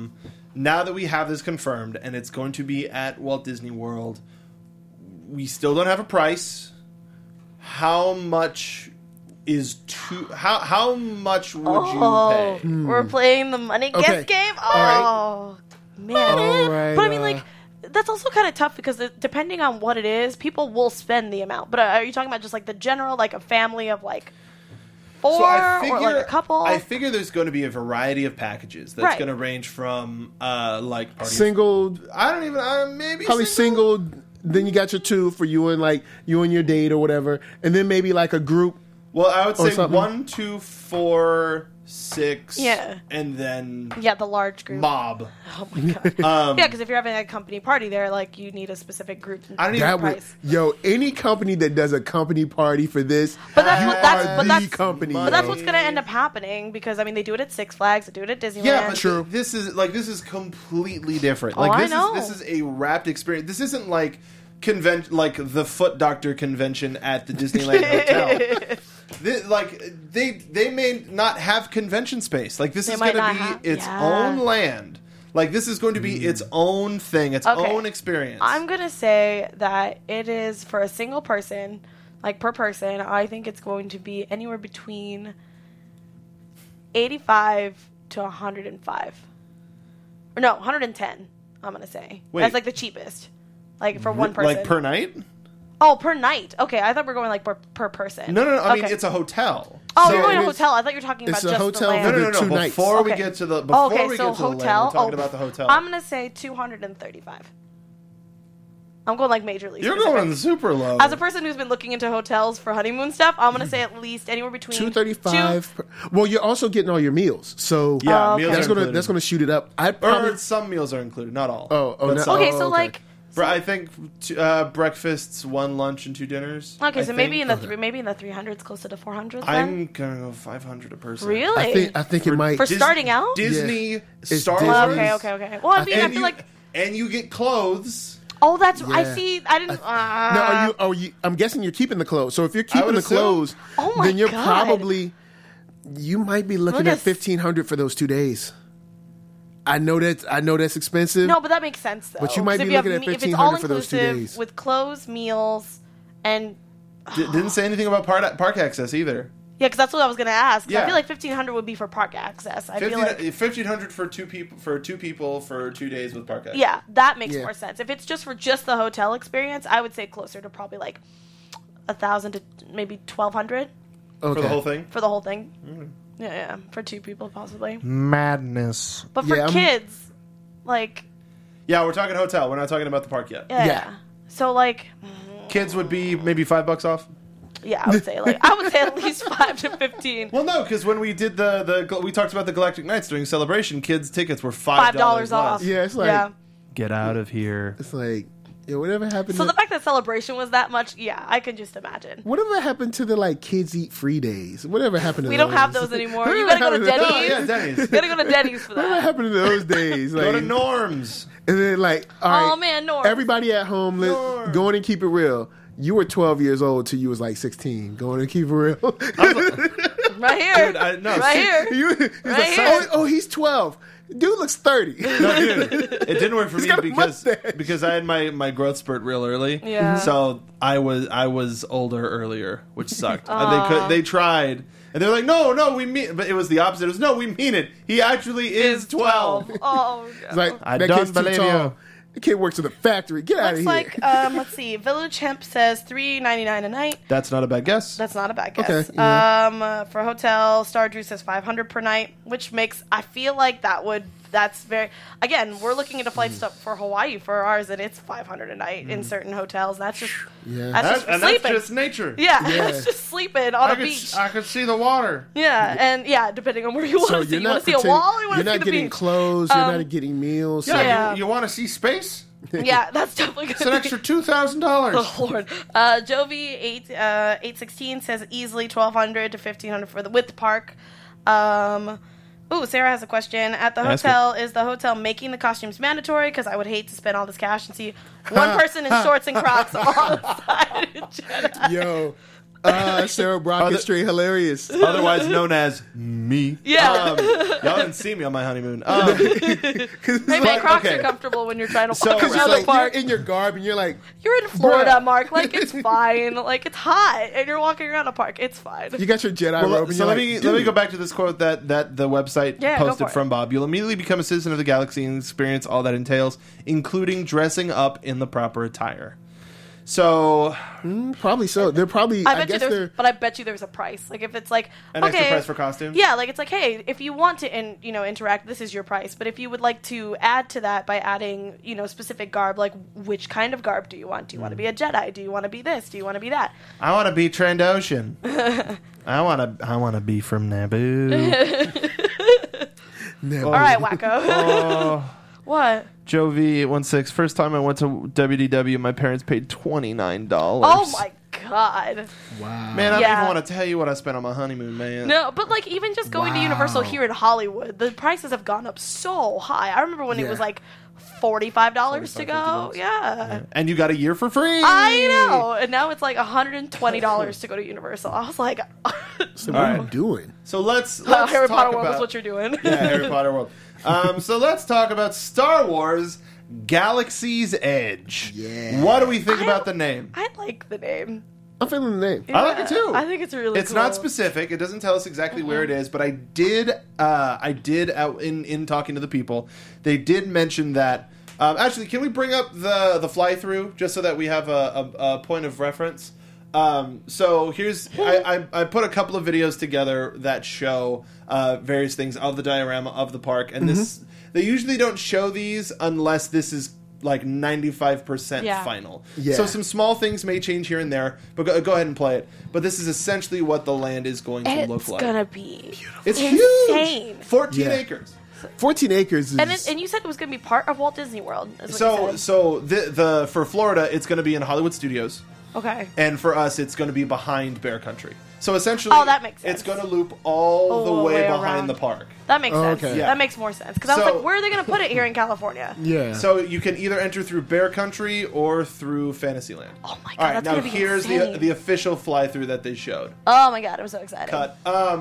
now that we have this confirmed, and it's going to be at Walt Disney World, we still don't have a price. How much is how much would you pay? We're playing the money guess game? Oh, man. Right, but I mean, like, that's also kind of tough because depending on what it is, people will spend the amount. But are you talking about just like the general, like a family of like four, or like a couple? I figure there's going to be a variety of packages that's going to range from like party single. I don't even maybe probably single. Then you got your two for you and your date or whatever, and then maybe like a group. Well, I would say 1, 2, 4, 6. Yeah, and then the large group mob. Oh my god. Yeah, because if you're having a company party there, like you need a specific group. I don't even price. Any company that does a company party for this, but that's company. But that's what's going to end up happening because I mean they do it at Six Flags, they do it at Disneyland. Yeah, but true. This is completely different. Like this is a wrapped experience. This isn't like like the Foot Doctor convention at the Disneyland Hotel. They may not have convention space. Like this is going to be its own land. Like, this is going to be its own thing, its own experience. I'm going to say that it is for a single person, like per person, I think it's going to be anywhere between 85 to 105. Or no, 110, I'm going to say. Wait. That's like the cheapest. Like for one person. Like per night? Oh, per night. Okay, I thought we were going like per person. No. I Okay. mean, it's a hotel. Oh, So you're going to it a is- hotel. I thought you were talking about it's a just hotel the land. for No. the 2 nights. Before we Okay. get to the so land, we're talking about the hotel. I'm going to say 235. I'm going like majorly. You're specific. going super low. As a person who's been looking into hotels for honeymoon stuff, I'm going to say at least anywhere between 235. Well, you're also getting all your meals, so Yeah, meals that's are gonna included. shoot it up. I'd Or probably some meals are included, not all. Oh, But no- some. Okay, so like I think breakfasts, 1 lunch, and 2 dinners. okay, I so maybe in think. the maybe in the 300s, closer to 400s. I'm gonna go 500 a person. Really? I think it might for starting out. Disney, It's Star Disney. Wars. Okay. Well, I mean, I and feel you, like and you get clothes. oh, that's I Yeah. see. I didn't. Now, are you? I'm guessing you're keeping the clothes. So if you're keeping would the assume. clothes, Oh my then you're God. probably you might be looking Look at at 1,500 for those 2 days. I know that's expensive. No, but that makes sense though. But you might 'Cause be if looking have at me- if it's 1,500 for those 2 all-inclusive days. with clothes, meals, and Didn't say anything about park access either. yeah, because that's what I was gonna ask. 'Cause I Yeah. feel like 1,500 would be for park access. I feel like 1,500 for two people for 2 days with park access. yeah, that makes Yeah. more sense. If it's just for just the hotel experience, I would say closer to probably like 1,000 to maybe 1,200 Okay. For the whole thing. for the whole thing. Yeah, for 2 people possibly. Madness. But for Yeah, kids, like Yeah, we're talking hotel. We're not talking about the park yet. yeah. So like Kids would be maybe $5 off. yeah, I would say at least 5 to 15. Well, no, because when we did we talked about the Galactic Nights during Celebration, kids' tickets were $5 off. Yeah, it's like Yeah. Get out of here. it's like yeah, whatever happened. So to, the fact that Celebration was that much, yeah, I can just imagine. whatever happened to the like kids eat free days? Whatever happened to We those? don't have those anymore. You Whatever gotta go to happened Denny's. Oh, yeah, Denny's. You gotta go to Denny's for Whatever that. happened to those days? Like, Go to Norm's. and then like, all right, Oh man, Norm. everybody at home, go in and keep it real. You were 12 years old till you was like 16. Go in and keep it real. Right here. Dude, no, right see- here. Right here. Oh, he's 12. Dude looks 30. No, dude, it didn't work for He's me got a because mustache. I had my growth spurt real early. Yeah. So I was older earlier, which sucked. They tried, and they're like, no, we mean, but it was the opposite. It was no, we mean it. He actually is 12. Oh, It's like, I that don't kid's too believe tall. you. The kid works at the factory. Get out of looks here. like let's see. Village Hemp says $3.99 a night. That's not a bad guess. That's not a bad guess. Okay, yeah. For hotel, Star Drew says $500 per night, which makes I feel like that's very. Again, we're looking into flight stuff for Hawaii for ours, and it's $500 a night in certain hotels. That's just that's just for and sleeping. that's just nature. yeah, Yeah. that's just sleeping on a beach. I could see the water. Yeah, and yeah, depending on where you want So to see. you're You want not to see a wall, or you want you're to see not the getting beach. clothes. You're not getting meals. Yeah, Yeah. you want to see space? Yeah, that's definitely It's an gonna extra be. $2,000. Oh Lord, Jovi 816 says easily $1,200 to $1,500 for the with park. Ooh, Sarah has a question. At the Ask hotel, is the hotel making the costumes mandatory? Because I would hate to spend all this cash and see one person in shorts and Crocs on the side of Jedi. Yo, Sarah Brock is straight hilarious. Otherwise known as me. Yeah. Y'all didn't see me on my honeymoon. Hey man, Crocs are comfortable when you're trying to walk Because around you're the park. in your garb and you're like, You're in Florida, Bruh. Mark. Like, it's fine. Like, it's hot, and you're walking around a park. It's fine. you got your Jedi Well, robe. And so you're let like, me dude. go back to this quote that the website Yeah, go posted for it. from Bob. You'll immediately become a citizen of the galaxy and experience all that entails, including dressing up in the proper attire. So, Probably so. They're probably. I bet guess you they're. there's, but I bet you there's a price. Like if it's like an okay, extra price for costumes? Yeah, like it's like, hey, if you want to, interact, this is your price. But if you would like to add to that by adding, specific garb, like which kind of garb do you want? Do you want to be a Jedi? Do you want to be this? Do you want to be that? I want to be Trandoshan. I want to be from Naboo. Never. All right, wacko. Oh, What? Jovi 816. First time I went to WDW, my parents paid $29. Oh my god. God. Wow. Man, I don't Yeah. even want to tell you what I spent on my honeymoon, man. No, but like even just going to Universal here in Hollywood, the prices have gone up so high. I remember when it was like $45 to go. Yeah. And you got a year for free. I know. And now it's like $120 to go to Universal. I was like, So what are you doing? So let's Harry talk Potter World about, is what you're doing. Yeah, Harry Potter World. So let's talk about Star Wars Galaxy's Edge. Yeah. What do we think about the name? I like the name. I'm feeling the name. I like it too. I think it's really It's cool. not specific. It doesn't tell us exactly where it is, but I did out in talking to the people, they did mention that actually, can we bring up the fly through just so that we have a point of reference? So here's I put a couple of videos together that show various things of the diorama of the park, and this they usually don't show these unless this is like 95% final. Yeah. So some small things may change here and there, but go ahead and play it. But this is essentially what the land is going to look like. It's gonna be It's insane. huge. 14 acres. 14 acres is... And you said it was going to be part of Walt Disney World. Is what So you said. the for Florida, it's going to be in Hollywood Studios. Okay. And for us, it's going to be behind Bear Country. So essentially, that makes sense. It's going to loop all the way behind around. the park. That makes sense. Okay. Yeah. That makes more sense. Because I was So- like, where are they going to put it here in California? Yeah. So you can either enter through Bear Country or through Fantasyland. Oh my God, All right, that's now gonna be here's insane. the official fly through that they showed. Oh my God, I'm so excited. Cut.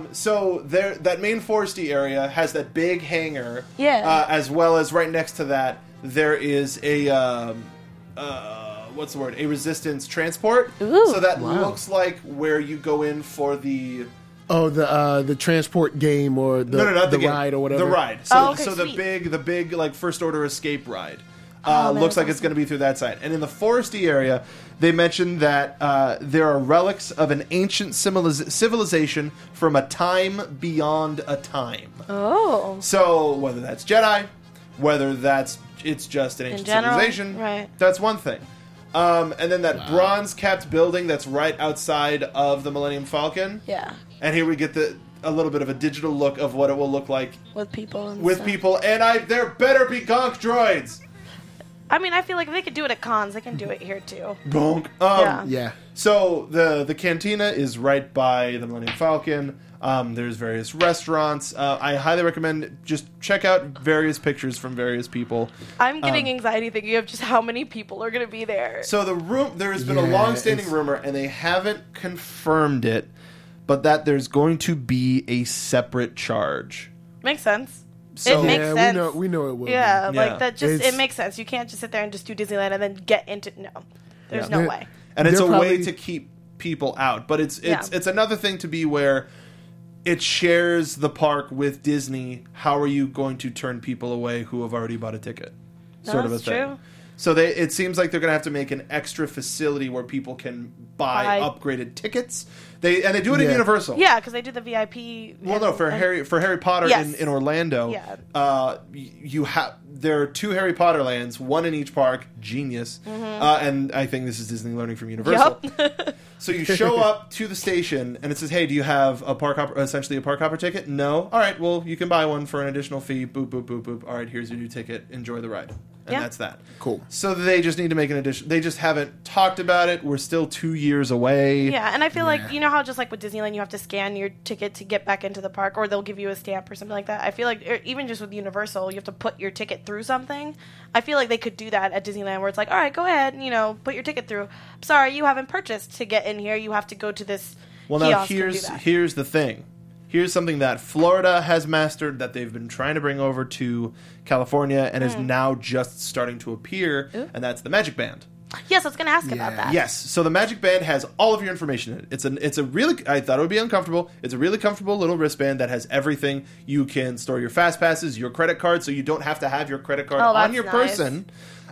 So there, that main foresty area has that big hangar. Yeah. As well as right next to that, there is a what's the word? A resistance transport. Ooh. So that Wow. looks like where you go in for the. Oh, the transport game or the, No, not the game. ride or whatever. The ride. So, Oh, okay, so sweet. the big like first order escape ride. Oh, man, Looks like that's it's going to be through that side. And in the foresty area, they mentioned that there are relics of an ancient civilization from a time beyond a time. Oh. So whether that's Jedi, whether it's just an In ancient general, civilization, right. that's one thing. And then that bronze-capped building that's right outside of the Millennium Falcon. Yeah. And here we get a little bit of a digital look of what it will look like With people and with stuff. people. And there better be gonk droids. I mean, I feel like if they could do it at cons, they can do it here too. Gonk. Yeah. So the cantina is right by the Millennium Falcon. There's various restaurants. I highly recommend just check out various pictures from various people. I'm getting anxiety thinking of just how many people are going to be there. So there has been a Yeah, long-standing it's- rumor, and they haven't confirmed it, but that there's going to be a separate charge. Makes sense. So- It makes Yeah, sense. we know it will. Yeah, be. like that just It's- it makes sense. You can't just sit there and just do Disneyland and then get into There's Yeah. no way. And it's a They're way probably- to keep people out, but it's Yeah. another thing to be where it shares the park with Disney. How are you going to turn people away who have already bought a ticket? No, Sort of a that's thing. true. So it seems like they're going to have to make an extra facility where people can buy upgraded tickets. They do it in Yeah. Universal. Yeah, because they do the VIP. Well, no, for Harry Potter Yes. in Orlando, Yeah. you have there are 2 Harry Potter lands, one in each park. Genius, and I think this is Disney learning from Universal. So you show up to the station, and it says, "Hey, do you have a essentially a park hopper ticket?" No. All right, well, you can buy one for an additional fee. Boop, boop, boop, boop. All right, here's your new ticket. Enjoy the ride. And that's that. Cool. So they just need to make an addition. They just haven't talked about it. We're still 2 years away. Yeah, and I feel like, you know how just like with Disneyland, you have to scan your ticket to get back into the park, or they'll give you a stamp or something like that. I feel like even just with Universal, you have to put your ticket through something. I feel like they could do that at Disneyland, where it's like, all right, go ahead and, put your ticket through. I'm sorry, you haven't purchased to get in here. You have to go to this Well, now kiosk and do that. here's the thing. Here's something that Florida has mastered that they've been trying to bring over to California and is now just starting to appear, and that's the Magic Band. Yes, I was going to ask about that. Yes, so the Magic Band has all of your information in it. It's a really, I thought it would be uncomfortable. It's a really comfortable little wristband that has everything. You can store your fast passes, your credit card, so you don't have to have your credit card on that's your nice. person.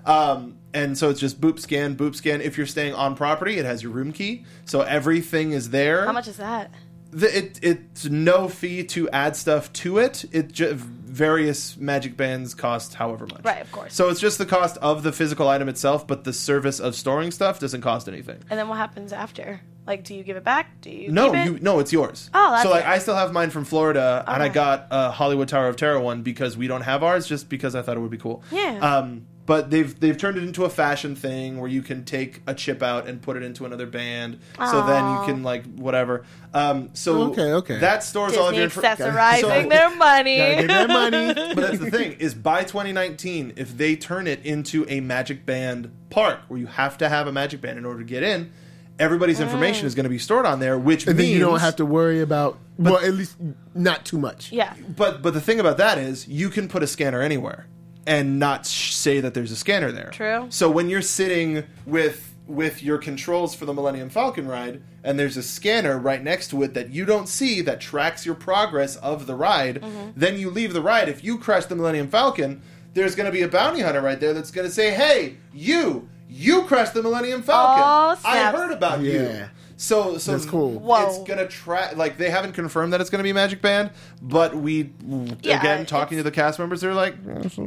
And so it's just boop, scan, boop, scan. If you're staying on property, it has your room key, so everything is there. How much is that? It's no fee to add stuff to it. Various Magic Bands cost however much. Right, of course. So it's just the cost of the physical item itself, but the service of storing stuff doesn't cost anything. And then what happens after? Like, do you give it back? Do you No, keep it? no, it's yours. Oh, that's so like nice. I still have mine from Florida, and I Okay. got a Hollywood Tower of Terror one because we don't have ours, just because I thought it would be cool. Yeah. but they've turned it into a fashion thing where you can take a chip out and put it into another band. So then you can like whatever. Okay. That stores all of your accessorizing their money. Gotta get their money. But that's the thing is by 2019, if they turn it into a Magic Band park where you have to have a Magic Band in order to get in, everybody's information is going to be stored on there, which and means then you don't have to worry about at least not too much. Yeah. But the thing about that is you can put a scanner anywhere and not say that there's a scanner there. True. So when you're sitting with your controls for the Millennium Falcon ride and there's a scanner right next to it that you don't see that tracks your progress of the ride, then you leave the ride. If you crash the Millennium Falcon, there's going to be a bounty hunter right there that's going to say, "Hey, you crashed the Millennium Falcon. Oh, I heard about you." So that's cool. It's gonna try. Like they haven't confirmed that it's gonna be Magic Band, but again talking to the cast members, they're like,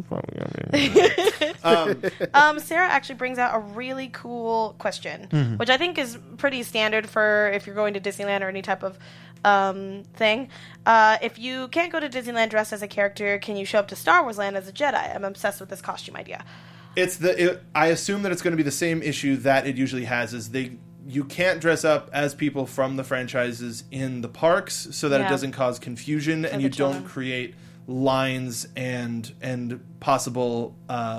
Sarah actually brings out a really cool question, which I think is pretty standard for if you're going to Disneyland or any type of thing. If you can't go to Disneyland dressed as a character, can you show up to Star Wars Land as a Jedi? I'm obsessed with this costume idea. I assume that it's going to be the same issue that it usually has. Is you can't dress up as people from the franchises in the parks so that it doesn't cause confusion and you don't create lines and possible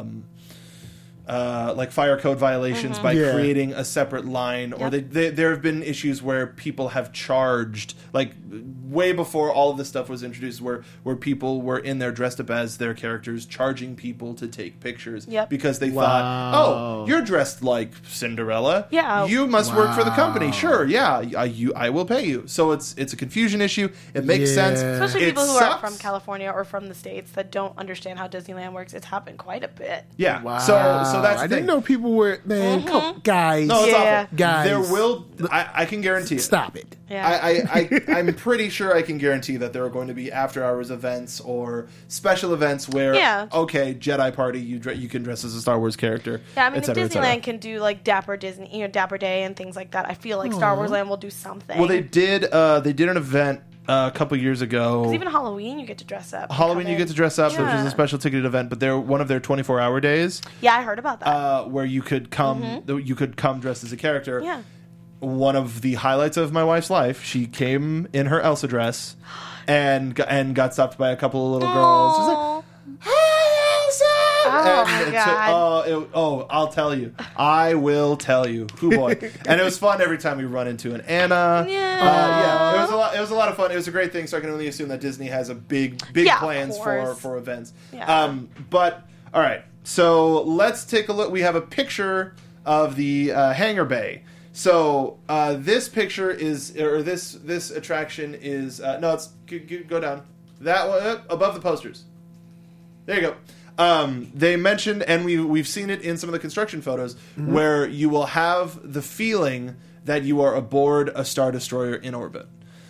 like fire code violations by creating a separate line. Or there have been issues where people have charged, like way before all of this stuff was introduced, where people were in there dressed up as their characters, charging people to take pictures because they thought, "Oh, you're dressed like Cinderella. Yeah, you must work for the company. Sure, I will pay you." So it's a confusion issue. It makes sense, especially people who are from California or from the States that don't understand how Disneyland works. It's happened quite a bit. Yeah, wow. So that's the I thing. didn't know people were guys. No, it's awful. Guys, there will. I can guarantee it. Stop it. Yeah. I'm pretty sure I can guarantee that there are going to be after-hours events or special events where, okay, Jedi party, you can dress as a Star Wars character. Yeah, I mean, if Disneyland can do like Dapper Day and things like that, I feel like Star Wars Land will do something. Well, they did an event a couple years ago. Because even Halloween, you get to dress up. Halloween, you get to dress up, which is a special ticketed event. But they're one of their 24-hour days. Yeah, I heard about that. Where you could come, you could come dressed as a character. Yeah. One of the highlights of my wife's life, she came in her Elsa dress, and got stopped by a couple of little girls. She was like, "Hi, Elsa!" Oh my god! I'll tell you. I will tell you. Hoo boy! And it was fun every time we run into an Anna. Yeah. It was a lot. It was a lot of fun. It was a great thing. So I can only assume that Disney has a big plans for events. Yeah. But all right. So let's take a look. We have a picture of the hangar bay. So this picture is, or this attraction is no. It's go down that one above the posters. There you go. They mentioned, and we've seen it in some of the construction photos, where you will have the feeling that you are aboard a Star Destroyer in orbit.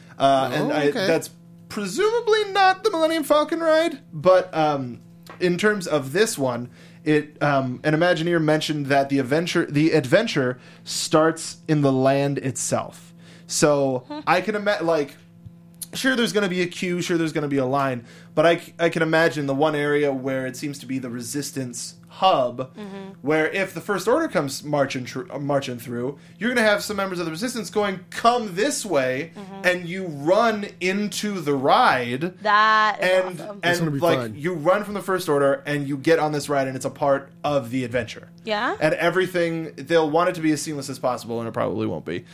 That's presumably not the Millennium Falcon ride, but in terms of this one, an Imagineer mentioned that the adventure starts in the land itself. So I can imagine, sure, there's going to be a queue, sure, there's going to be a line, but I can imagine the one area where it seems to be the Resistance hub, where if the First Order comes marching through, you're going to have some members of the Resistance going, "Come this way," and you run into the ride. That is awesome. And fun. You run from the First Order and you get on this ride, and it's a part of the adventure. Yeah. And everything, they'll want it to be as seamless as possible, and it probably won't be.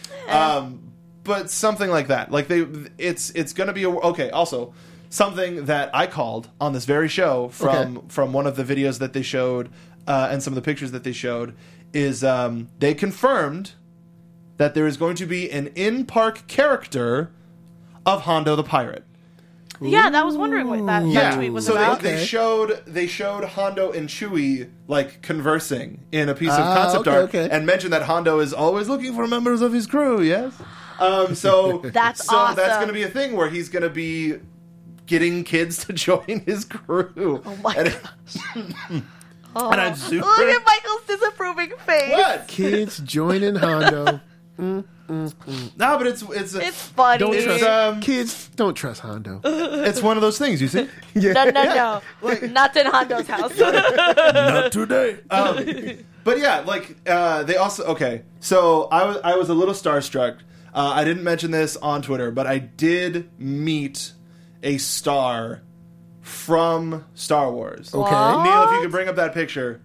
But something like that, it's going to be also something that I called on this very show from one of the videos that they showed and some of the pictures that they showed is they confirmed that there is going to be an in-park character of Hondo the Pirate. Yeah, I was wondering what that tweet was about. So they showed Hondo and Chewie conversing in a piece of concept art and mentioned that Hondo is always looking for members of his crew. Yes. So that's awesome. That's going to be a thing where he's going to be getting kids to join his crew. Oh my gosh. And I'm super... Look at Michael's disapproving face. What? Kids joining Hondo. No, but it's funny. Don't trust kids. Don't trust Hondo. It's one of those things, you see. No. Not in Hondo's house. Not today. But yeah, like they also So I was a little starstruck. I didn't mention this on Twitter, but I did meet a star from Star Wars. Okay, Neil, if you could bring up that picture.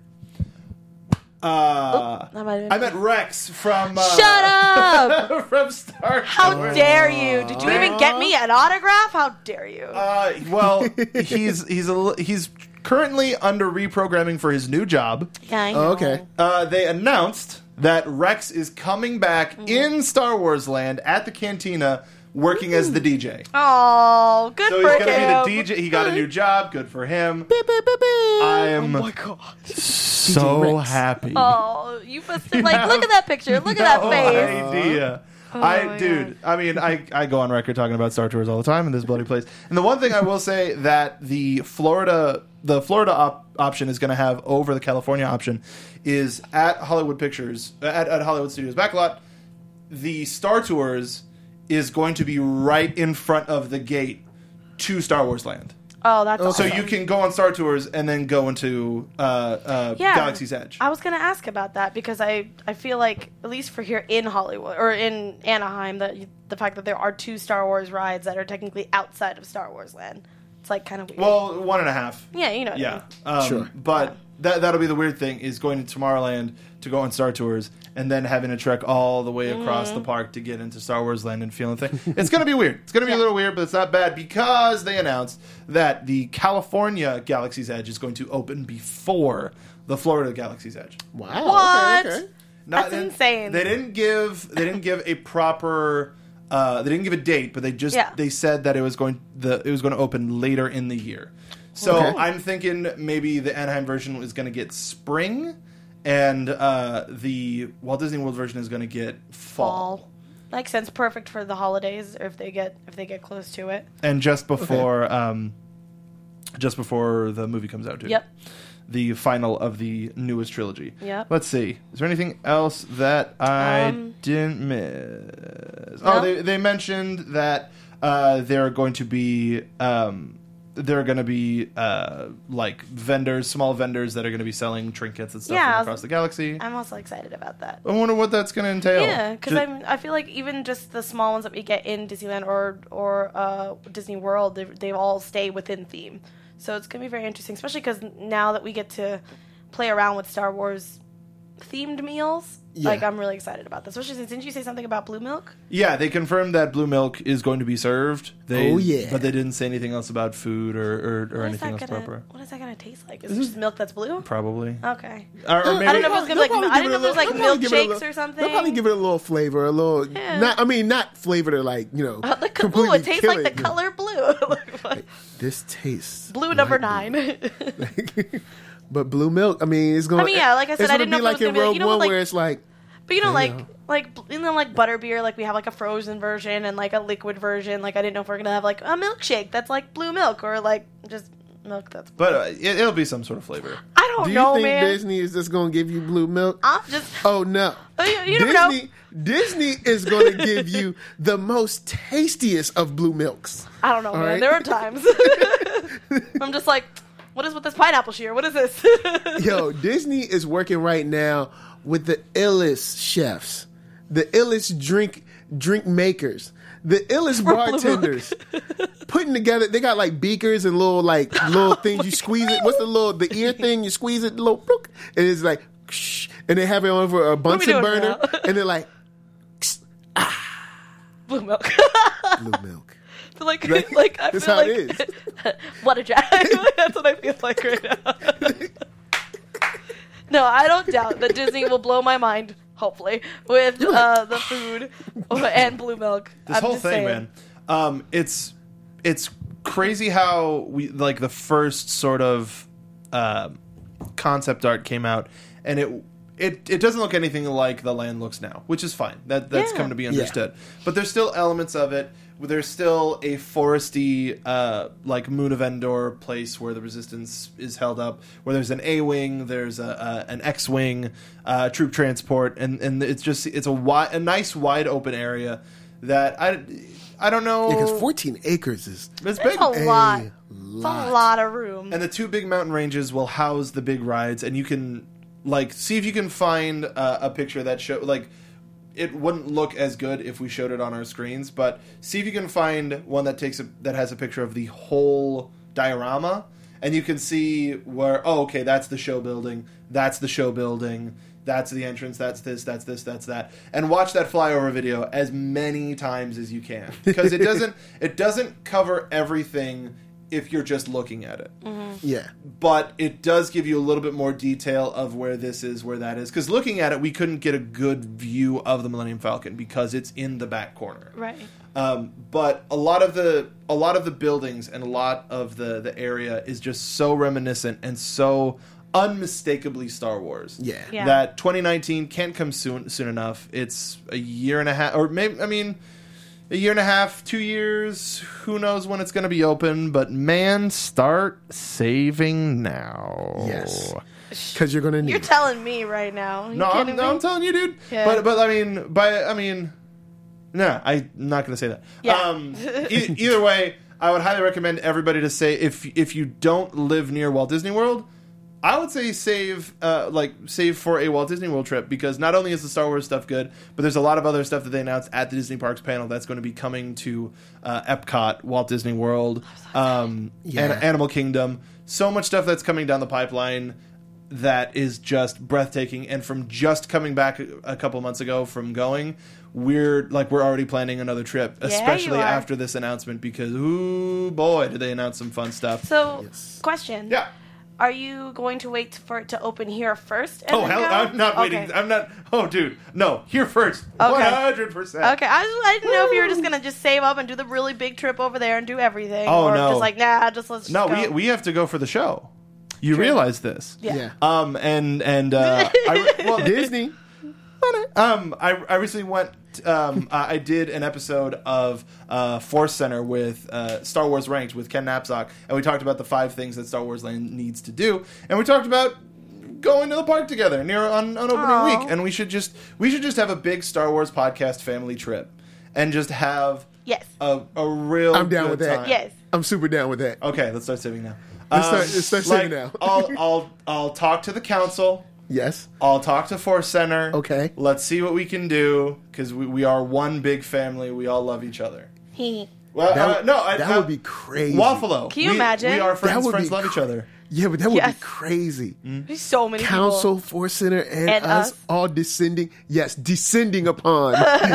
I met Rex from Shut up! from Star Wars. How dare you? Did you even get me an autograph? How dare you? Well, he's currently under reprogramming for his new job. Yeah, I know. Okay. They announced that Rex is coming back in Star Wars Land at the Cantina, working as the DJ. Oh, good So for he's him. going to be the DJ. He got a new job. Good for him. I am Oh my god. so happy. Oh, you must have, like, look at that picture. Look at that face. Idea. Oh my Dude, I mean, I go on record talking about Star Tours all the time in this bloody place. And the one thing I will say that the Florida option is going to have over the California option is at Hollywood Pictures, at Hollywood Studios Backlot, the Star Tours is going to be right in front of the gate to Star Wars Land. Oh, that's awesome. So you can go on Star Tours and then go into Galaxy's Edge. I was going to ask about that because I feel like, at least for here in Hollywood, or in Anaheim, the fact that there are 2 Star Wars rides that are technically outside of Star Wars Land. It's like kind of weird. Well, 1.5. Yeah, you know what Yeah. I mean. Sure. But that'll be the weird thing, is going to Tomorrowland to go on Star Tours and then having to trek all the way across the park to get into Star Wars Land and feeling the thing. It's going to be weird. It's going to be a little weird, but it's not bad because they announced that the California Galaxy's Edge is going to open before the Florida Galaxy's Edge. Wow. What? Okay. That's insane. They didn't give a proper they didn't give a date, but they said that it was going to open later in the year. So I'm thinking maybe the Anaheim version is going to get spring, and the Walt Disney World version is going to get fall. Makes sense. Perfect for the holidays, or if they get close to it. And just before the movie comes out too. Yep. The final of the newest trilogy. Yep. Let's see. Is there anything else that I didn't miss? No? Oh, they mentioned that there are going to be like vendors, small vendors that are going to be selling trinkets and stuff from across the galaxy. I'm also excited about that. I wonder what that's going to entail. Yeah, because I feel like even just the small ones that we get in Disneyland or Disney World, they all stay within theme. So it's going to be very interesting, especially because now that we get to play around with Star Wars themed meals, like, I'm really excited about this. Especially since, didn't you say something about blue milk? Yeah, they confirmed that blue milk is going to be served. But they didn't say anything else about food or anything else proper. What is that going to taste like? Is it just milk that's blue? Probably. Okay. Or maybe, I don't know if it was going to be I didn't know if it was like milkshakes or something. They'll probably give it a little flavor, not flavor to, like, completely it tastes kill like the color blue. Like, this tastes blue number 9. But blue milk, I mean, it's going. Like I said, I didn't know if it was in Rogue One, where it's like. But like butterbeer, like we have like a frozen version and like a liquid version. Like I didn't know if we're gonna have like a milkshake that's like blue milk or like just milk that's blue. But it'll be some sort of flavor. I don't Do know, you think man. Disney is just gonna give you blue milk? I'm just. Oh no. You never know. Disney is going to give you the most tastiest of blue milks. I don't know, man. Right? There are times I'm just like, what is with this pineapple shear? What is this? Yo, Disney is working right now with the illest chefs, the illest drink makers, the illest bartenders, putting together. They got like beakers and little things you squeeze it. What's the ear thing? You squeeze it, little, and it's like, and they have it over a Bunsen burner, and they're like, blue milk. Blue milk. But like I That's feel how like it is. What a jack. That's what I feel like right now. No, I don't doubt that Disney will blow my mind, hopefully, with the food and blue milk. This whole thing, man. It's crazy how we like the first sort of concept art came out, and it doesn't look anything like the land looks now, which is fine. That's come to be understood. But there's still elements of it there's still a foresty, like Moon of Endor place where the Resistance is held up, where there's an A-wing, there's an X-wing, troop transport, and it's a nice wide open area that I don't know. Yeah, because 14 acres is it's big. A lot. It's a lot of room. And the 2 big mountain ranges will house the big rides, and you can see if you can find a picture that show it wouldn't look as good if we showed it on our screens, but see if you can find one that has a picture of the whole diorama, and you can see where that's the show building, that's the show building, that's the entrance, that's this, that's that, and watch that flyover video as many times as you can, because it doesn't cover everything if you're just looking at it. Mm-hmm. Yeah. But it does give you a little bit more detail of where this is, where that is. Because looking at it, we couldn't get a good view of the Millennium Falcon because it's in the back corner. Right. But a lot of the buildings and a lot of the area is just so reminiscent and so unmistakably Star Wars. Yeah. That 2019 can't come soon enough. It's a year and a half, or maybe, a year and a half, 2 years, who knows when it's going to be open, but man, start saving now. Yes. Because you're going to need You're telling me right now. I'm telling you, dude. Yeah. But no, I'm not going to say that. Yeah. Either way, I would highly recommend everybody to say, if you don't live near Walt Disney World, I would say save for a Walt Disney World trip, because not only is the Star Wars stuff good, but there's a lot of other stuff that they announced at the Disney Parks panel that's going to be coming to Epcot, Walt Disney World, and Animal Kingdom. So much stuff that's coming down the pipeline that is just breathtaking. And from just coming back a couple months ago from going, we're already planning another trip, especially after this announcement, because ooh boy, did they announce some fun stuff. So, question. Yeah. Are you going to wait for it to open here first? Oh, hell, I'm not waiting. I'm not. Oh, dude. No, here first. 100%. Okay. I didn't know if you were just going to just save up and do the really big trip over there and do everything. Oh, or no. just let's just go. We have to go for the show. You realize this. Yeah. Disney. I recently went. I did an episode of Force Center with Star Wars Ranked with Ken Knapsack, and we talked about the 5 things that Star Wars Land needs to do, and we talked about going to the park together on opening week, and we should just have a big Star Wars podcast family trip, and just have a real. I'm down with that. Time. Yes, I'm super down with that. Okay, let's start saving now. Let's start saving now. I'll talk to the council. Yes. I'll talk to Force Center. Okay. Let's see what we can do, because we are one big family. We all love each other. Well, that would be crazy. Waffalo. Can you imagine? We are friends. Friends love each other. Yeah, but that would be crazy. There's so many Council, people. Force Center, and us all descending. Yes, descending upon.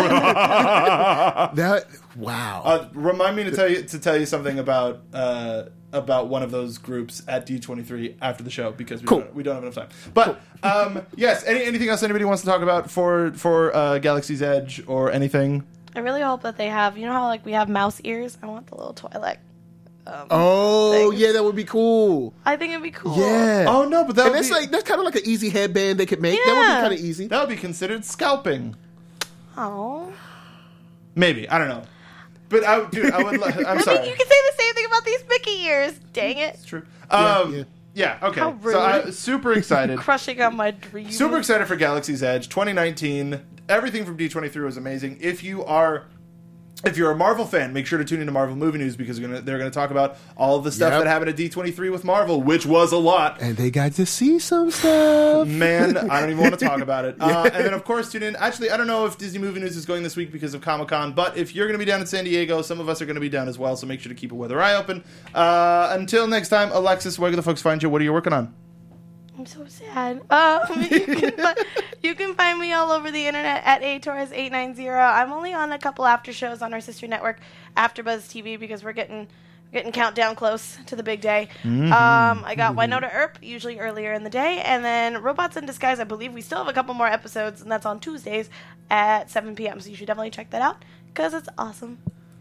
That. Wow. Remind me to tell you something about one of those groups at D23 after the show, because we don't have enough time. But yes, anything else anybody wants to talk about for Galaxy's Edge or anything? I really hope that they have. You know how we have mouse ears? I want the little Twi'lek. Things. Yeah, that would be cool. I think it'd be cool. Yeah. Oh no, but that's kind of like an easy headband they could make. Yeah. That would be kind of easy. That would be considered scalping. Oh. Maybe, I don't know. But I'm sorry. You can say the same thing about these Mickey ears. Dang it. It's true. Yeah, okay. How rude. So I'm super excited. Crushing on my dreams. Super excited for Galaxy's Edge 2019. Everything from D23 was amazing. If you're a Marvel fan, make sure to tune into Marvel Movie News, because they're going to talk about all of the stuff that happened at D23 with Marvel, which was a lot. And they got to see some stuff. Man, I don't even want to talk about it. And then, of course, tune in. Actually, I don't know if Disney Movie News is going this week because of Comic-Con, but if you're going to be down in San Diego, some of us are going to be down as well, so make sure to keep a weather eye open. Until next time, Alexis, where can the folks find you? What are you working on? I'm so sad. You can find me all over the internet at atorres890. I'm only on a couple after shows on our sister network, AfterBuzz TV, because we're getting countdown close to the big day. I got Winona Earp, usually earlier in the day, and then Robots in Disguise. I believe we still have a couple more episodes, and that's on Tuesdays at 7 p.m. So you should definitely check that out, because it's awesome.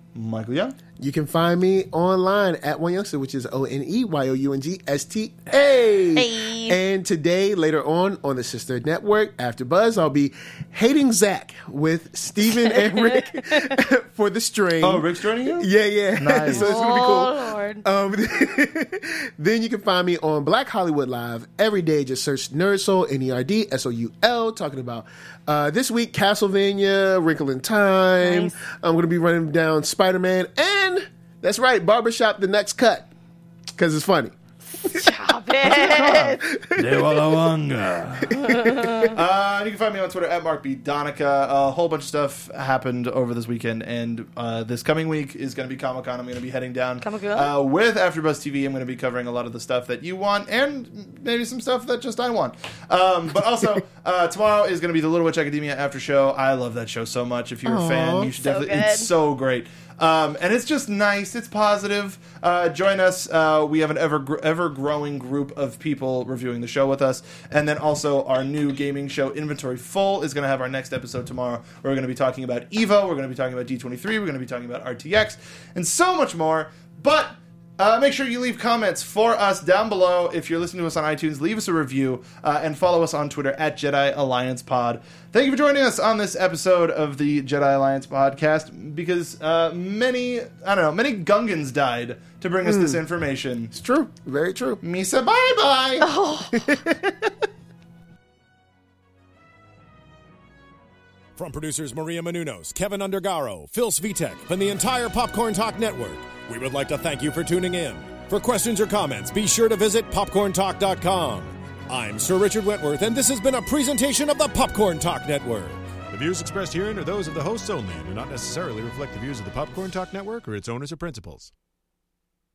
Michael Young. You can find me online at One Youngster, which is ONEYOUNGSTA. Hey. And today, later on the Sister Network, after Buzz, I'll be hating Zach with Steven and Rick for The Strain. Oh, Rick's joining you? Yeah. Nice. So it's going to be cool. Lord. Then you can find me on Black Hollywood Live every day. Just search Nerdsoul, NERDSOUL, talking about this week, Castlevania, Wrinkle in Time. Nice. I'm going to be running down Spider-Man, and that's right, Barbershop, The Next Cut, because it's funny. Stop it. You can find me on Twitter at Mark B. Donica. A whole bunch of stuff happened over this weekend, and this coming week is going to be Comic-Con. I'm going to be heading down with AfterBuzz TV. I'm going to be covering a lot of the stuff that you want, and maybe some stuff that just I want. But also, tomorrow is going to be the Little Witch Academia after show. I love that show so much. If you're a fan, you should definitely. It's so great. And it's just nice. It's positive. Join us. We have an ever-growing group of people reviewing the show with us. And then also our new gaming show, Inventory Full, is going to have our next episode tomorrow. We're going to be talking about EVO. We're going to be talking about D23. We're going to be talking about RTX. And so much more. But make sure you leave comments for us down below. If you're listening to us on iTunes, leave us a review and follow us on Twitter at Jedi Alliance Pod. Thank you for joining us on this episode of the Jedi Alliance podcast, because many Gungans died to bring us this information. It's true. Very true. Misa, bye-bye. Oh. From producers Maria Menounos, Kevin Undergaro, Phil Svitek, and the entire Popcorn Talk Network, we would like to thank you for tuning in. For questions or comments, be sure to visit popcorntalk.com. I'm Sir Richard Wentworth, and this has been a presentation of the Popcorn Talk Network. The views expressed herein are those of the hosts only and do not necessarily reflect the views of the Popcorn Talk Network or its owners or principals.